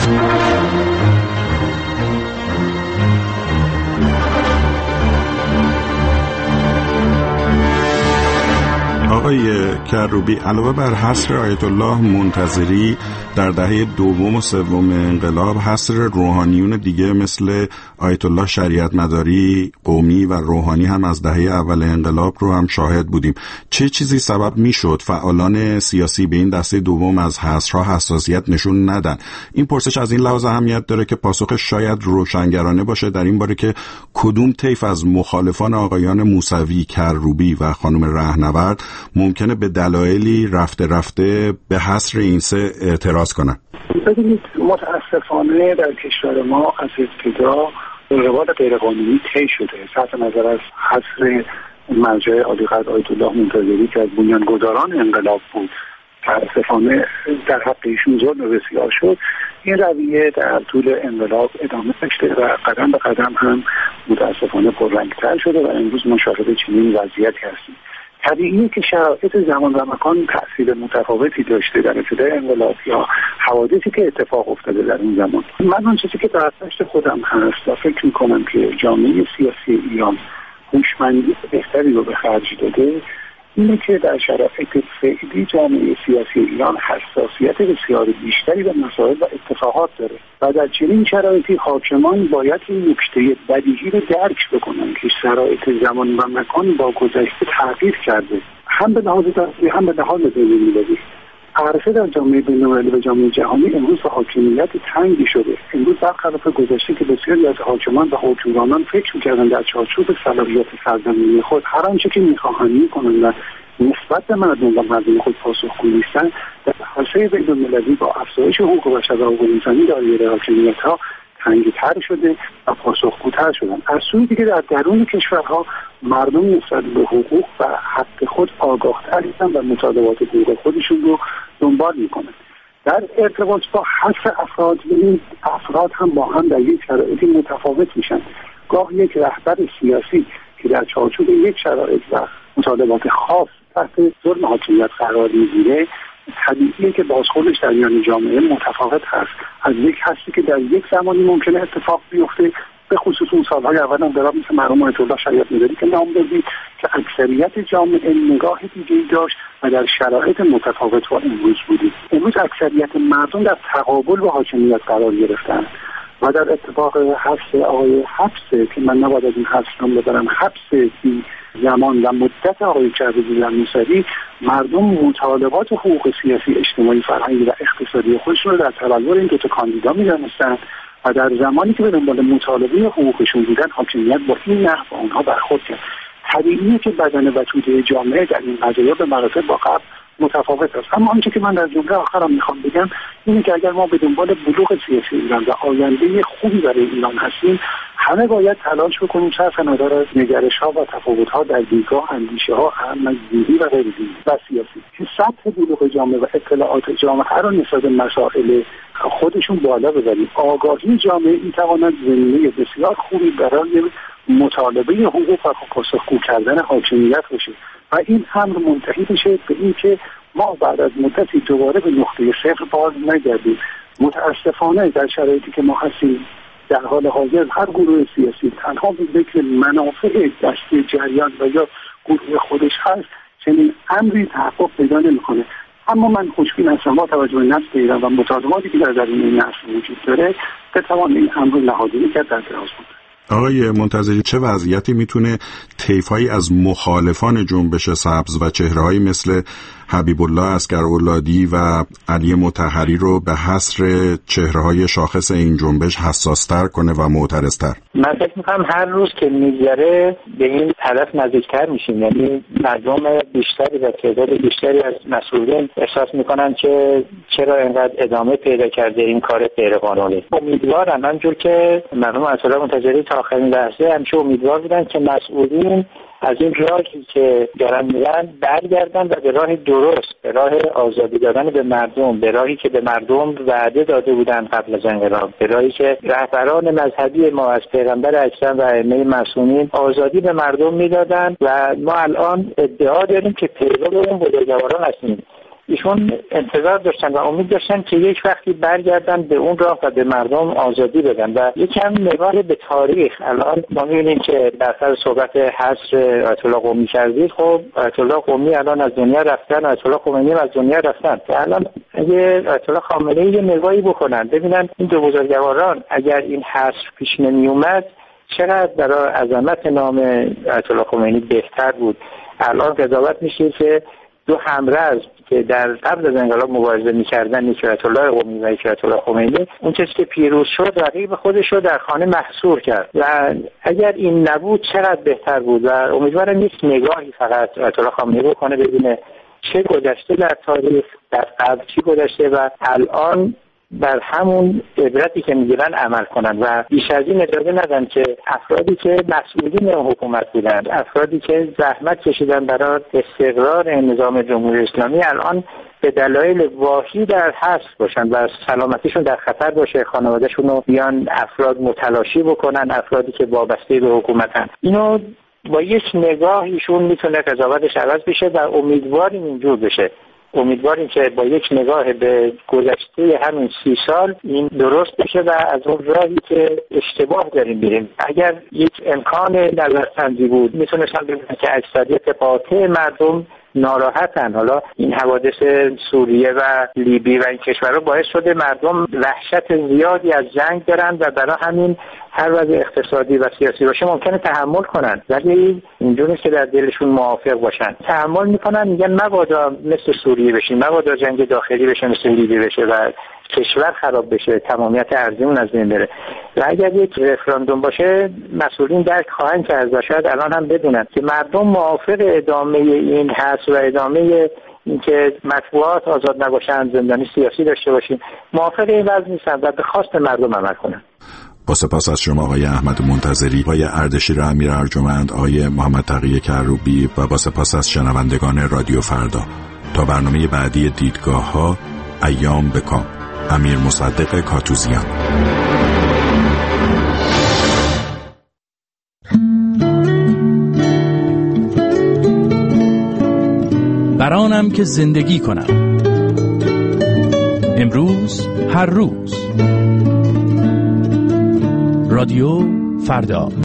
آقای کروبی، علاوه بر حصر آیت الله منتظری در دهه دوم و سوم انقلاب، حصر روحانیون دیگه مثل آیت الله شریعت مداری قومی و روحانی هم از دهه اول انقلاب رو هم شاهد بودیم. چه چیزی سبب میشد فعالان سیاسی به این دسته دوم از حصرها حساسیت نشون ندن؟ این پرسش از این لحاظ اهمیت داره که پاسخش شاید روشنگرانه باشه در این باره که کدوم طیف از مخالفان آقایان موسوی، کروبی و خانم رهنورد ممکنه به دلایلی رفته رفته به حصر این سه اعتراض کنن. ببینید متاسفانه در کشور ما از ابتدا انقلاب غیرقانونی طی شده، صرف نظر از حصر مرجع عالیقدر آیت الله منتظری که از بنیانگذاران انقلاب بود، متاسفانه در حق ایشون ظلم بسیار شد. این رویه در طول انقلاب ادامه داشته و قدم به قدم هم متاسفانه پررنگ‌تر شده و امروز ما شاهد چنین وضعیتی هستیم. طبیعیه که شرایط زمان و مکان تأثیر متفاوتی داشته در ابتدای انقلاب یا حوادثی که اتفاق افتاده در این زمان. من اون چیزی که برداشت خودم هست و فکر می‌کنم که جامعه سیاسی ایران هوشمندی بهتری رو به خرج داده، اینه که در شرایط فعلی جامعه سیاسی ایران حساسیت بسیار بیشتری به مسائل و اتفاقات داره و در چنین شرایطی حاکمان باید این نکته بدیهی رو درک بکنن که شرایط زمان و مکان با گذشته تغییر کرده، هم به لحاظ داخلی هم به لحاظ بین‌المللی. عرصه در جامعه بین‌المللی و جامعه جهانی امروز به حاکمیت تنگی شده. امروز برخلاف گذشته که بسیاری از حاکمان و حکمرانان فکر می‌کردن در چارچوب صلاحیت سرزمینی خود هر آنچه که می‌خواهند می‌کنند و نسبت به مردم و مردم خود پاسخگو نیستند، در عرصه بین‌المللی با افزایش حقوق بشر و حقوق انسانی دایره حاکمیت‌ها تنگی‌تر شده و پاسخگوتر شدن. از سوی دیگه در درون کشورها مردم نسبت به حقوق و حق خود آگاه‌تر هستند و مطالبات حقوق خودشون رو دنبال می‌کنند. در ارتباط با حق افراد، این افراد هم با هم در یک شرایطی متفاوت میشن. گاه یک رهبر سیاسی که در چارچوب یک شرایط و مطالبات خاص تحت ظلم حاکمیت قرار میگیره، طبیعیه که بازخوردش در میان جامعه متفاوت هست از یک هستی که در یک زمانی ممکنه اتفاق بیفته، به خصوص اون سالهای اول هم درام مثل مرحوم آیت الله شریعت مداری که نام بردید که اکثریت جامعه نگاه دیگه‌ای داشت و در شرایط متفاوت با امروز بودید. امروز اکثریت مردم در تقابل با حاکمیت قرار گرفتن و در اتفاق حبس آقای حبس که من نباید از این حبس نام ببرم، حبس زمان و مدت آقای کریمی موسوی، مردم مطالبات حقوق سیاسی، اجتماعی، فرهنگی و اقتصادی خودشون رو در تبلور این دو تا کاندیدا می‌دونستند و در زمانی که به دنبال مطالبه حقوقشون بودن حاکمیت با این نحو با اونها برخورد کرد. طبیعیه که بدن و توده جامعه در این قضایا به مراتب با قبل متفاوت است. اما آنچه که من در جمله آخرم میخوام بگم اینه که اگر ما به دنبال بلوغ سیاسی ایران و آینده خوبی برای ایران هستیم، همه باید تلاش بکنیم صرف نظر از نگرش‌ها و تفاوت‌ها در دیدگاه، اندیشه‌ها، اهم از دینی و غیر دینی و سیاسی، که سطح بلوغ جامعه و اطلاعات جامعه را نسبت به مسائل خودشون بالا ببریم. آگاهی جامعه می‌تواند زمینه بسیار خوبی برای مطالبه حقوق و پاسخگو کردن حاکمیت باشه و این امر منتهی بشه به این که ما بعد از مدتی دوباره به نقطه صفر باز نگردیم. متاسفانه در شرایطی که ما هستیم در حال حاضر هر گروه سیاسی تنها به ذکر منافع دستی جریان و یا گروه خودش هست، چنین امری تحقق پیدا نمی‌کنه. اما من خوشبین هستم با توجه به نسل ایران و مطالباتی که در درون این نسل وجود داره بتوان این امر نهادینه کرد در دراز بود. آقای منتظری، چه وضعیتی میتونه طیف‌هایی از مخالفان جنبش سبز و چهره‌هایی مثل حبیب الله عسگراولادی و علی مطهری رو به حصر چهره‌های شاخص این جنبش حساس‌تر کنه و معترض‌تر؟ من فکر می‌کنم هر روز که می‌گذره به این هدف نزدیک‌تر میشیم. یعنی مردم بیشتری و تعداد بیشتری از مسئولین احساس می‌کنن که چرا اینقدر ادامه پیدا کرده این کار غیرقانونی. امیدوارم همونجور که مرحوم آیت الله منتظری تا آخرین لحظه همیشه امیدوار بودن که مسئولین از این راهی که دارن میرن برگردن و به راه درست، به راه آزادی دادن به مردم، به راهی که به مردم وعده داده بودن قبل از انقلاب، به راهی که رهبران مذهبی ما از پیغمبر اکرم و ائمه معصومین آزادی به مردم میدادن و ما الان ادعا داریم که پیرو اون بزرگواران هستیم. ایشون انتظار داشتن و امید داشتن که یک وقتی برگردن به اون راه و به مردم آزادی بدن و یکم نگاه به تاریخ. الان ما می‌بینیم که در سر صحبت حصر آیت الله قمی کردید، خب آیت الله قمی الان از دنیا رفتن، آیت الله خمینی از دنیا رفتن. الان اگه آیت الله خامنه‌ای یه نگاهی بکنن ببینن این دو بزرگواران اگر این حصر پیش نمی اومد چقدر برای عظمت نام آیت الله خمینی بهتر بود. الان قضاوت میشه که دو همرز که در قبل از انقلاب مبارزه می‌کردن، یکی آیت الله قمی و یکی آیت الله خمینی، اون کسی که پیروز شد رقیب خودش رو در خانه محصور کرد و اگر این نبود چقدر بهتر بود. و امیدوارم یک نگاهی فقط آیت الله خامنه‌ای بکنه ببینه چه گذشته در تاریخ، در قبل چی گذشته و الان بر همون عبرتی که میگیرن عمل کنن و بیش از این اجازه ندن که افرادی که مسئولین حکومت بودن، افرادی که زحمت کشیدن برای استقرار نظام جمهوری اسلامی، الان به دلایل واهی در حبس باشن و سلامتیشون در خطر باشه، خانوادهشون رو بیان افراد متلاشی بکنن، افرادی که وابسته به حکومتن. اینو با یک نگاه ایشون میتونه قضاوتش عوض بشه و امیدواریم اینجور بشه. امیدواریم که با یک نگاه به گذشته همین سی سال این درست بشه و از اون راهی که اشتباه داریم میریم. اگر یک امکان نظرسنجی بود میتونستم بگم که اکثریت قاطع مردم ناراحتن. حالا این حوادث سوریه و لیبی و این کشورها باعث شده مردم وحشت زیادی از جنگ دارن و برای همین هر وضع اقتصادی و سیاسی باشه ممکنه تحمل کنن، ولی اینجوری که در دلشون موافق باشن تحمل میکنن، میگن مبادا مثل سوریه بشیم، مبادا جنگ داخلی بشه مثل لیبی بشه و کشور خراب بشه، تمامیت ارضیمون از بین بره. و اگر یک رفراندوم باشه مسئولین درک خواهند کرد و شاید الان هم بدونن که مردم موافق ادامه این هست و ادامه اینکه مطبوعات آزاد نباشن، زندانی سیاسی داشته باشیم، موافق این وضع نیستن و به خواست مردم عمل کنن. با سپاس از شما آقای احمد منتظری، آقای اردشیر امیر ارجمند، آقای محمد تقی کروبی و با سپاس از شنوندگان رادیو فردا. تا برنامه بعدی دیدگاه ها، ایام بکام. امیر مصدق کاتوزیان. برانم که زندگی کنم، امروز هر روز. رادیو فردا.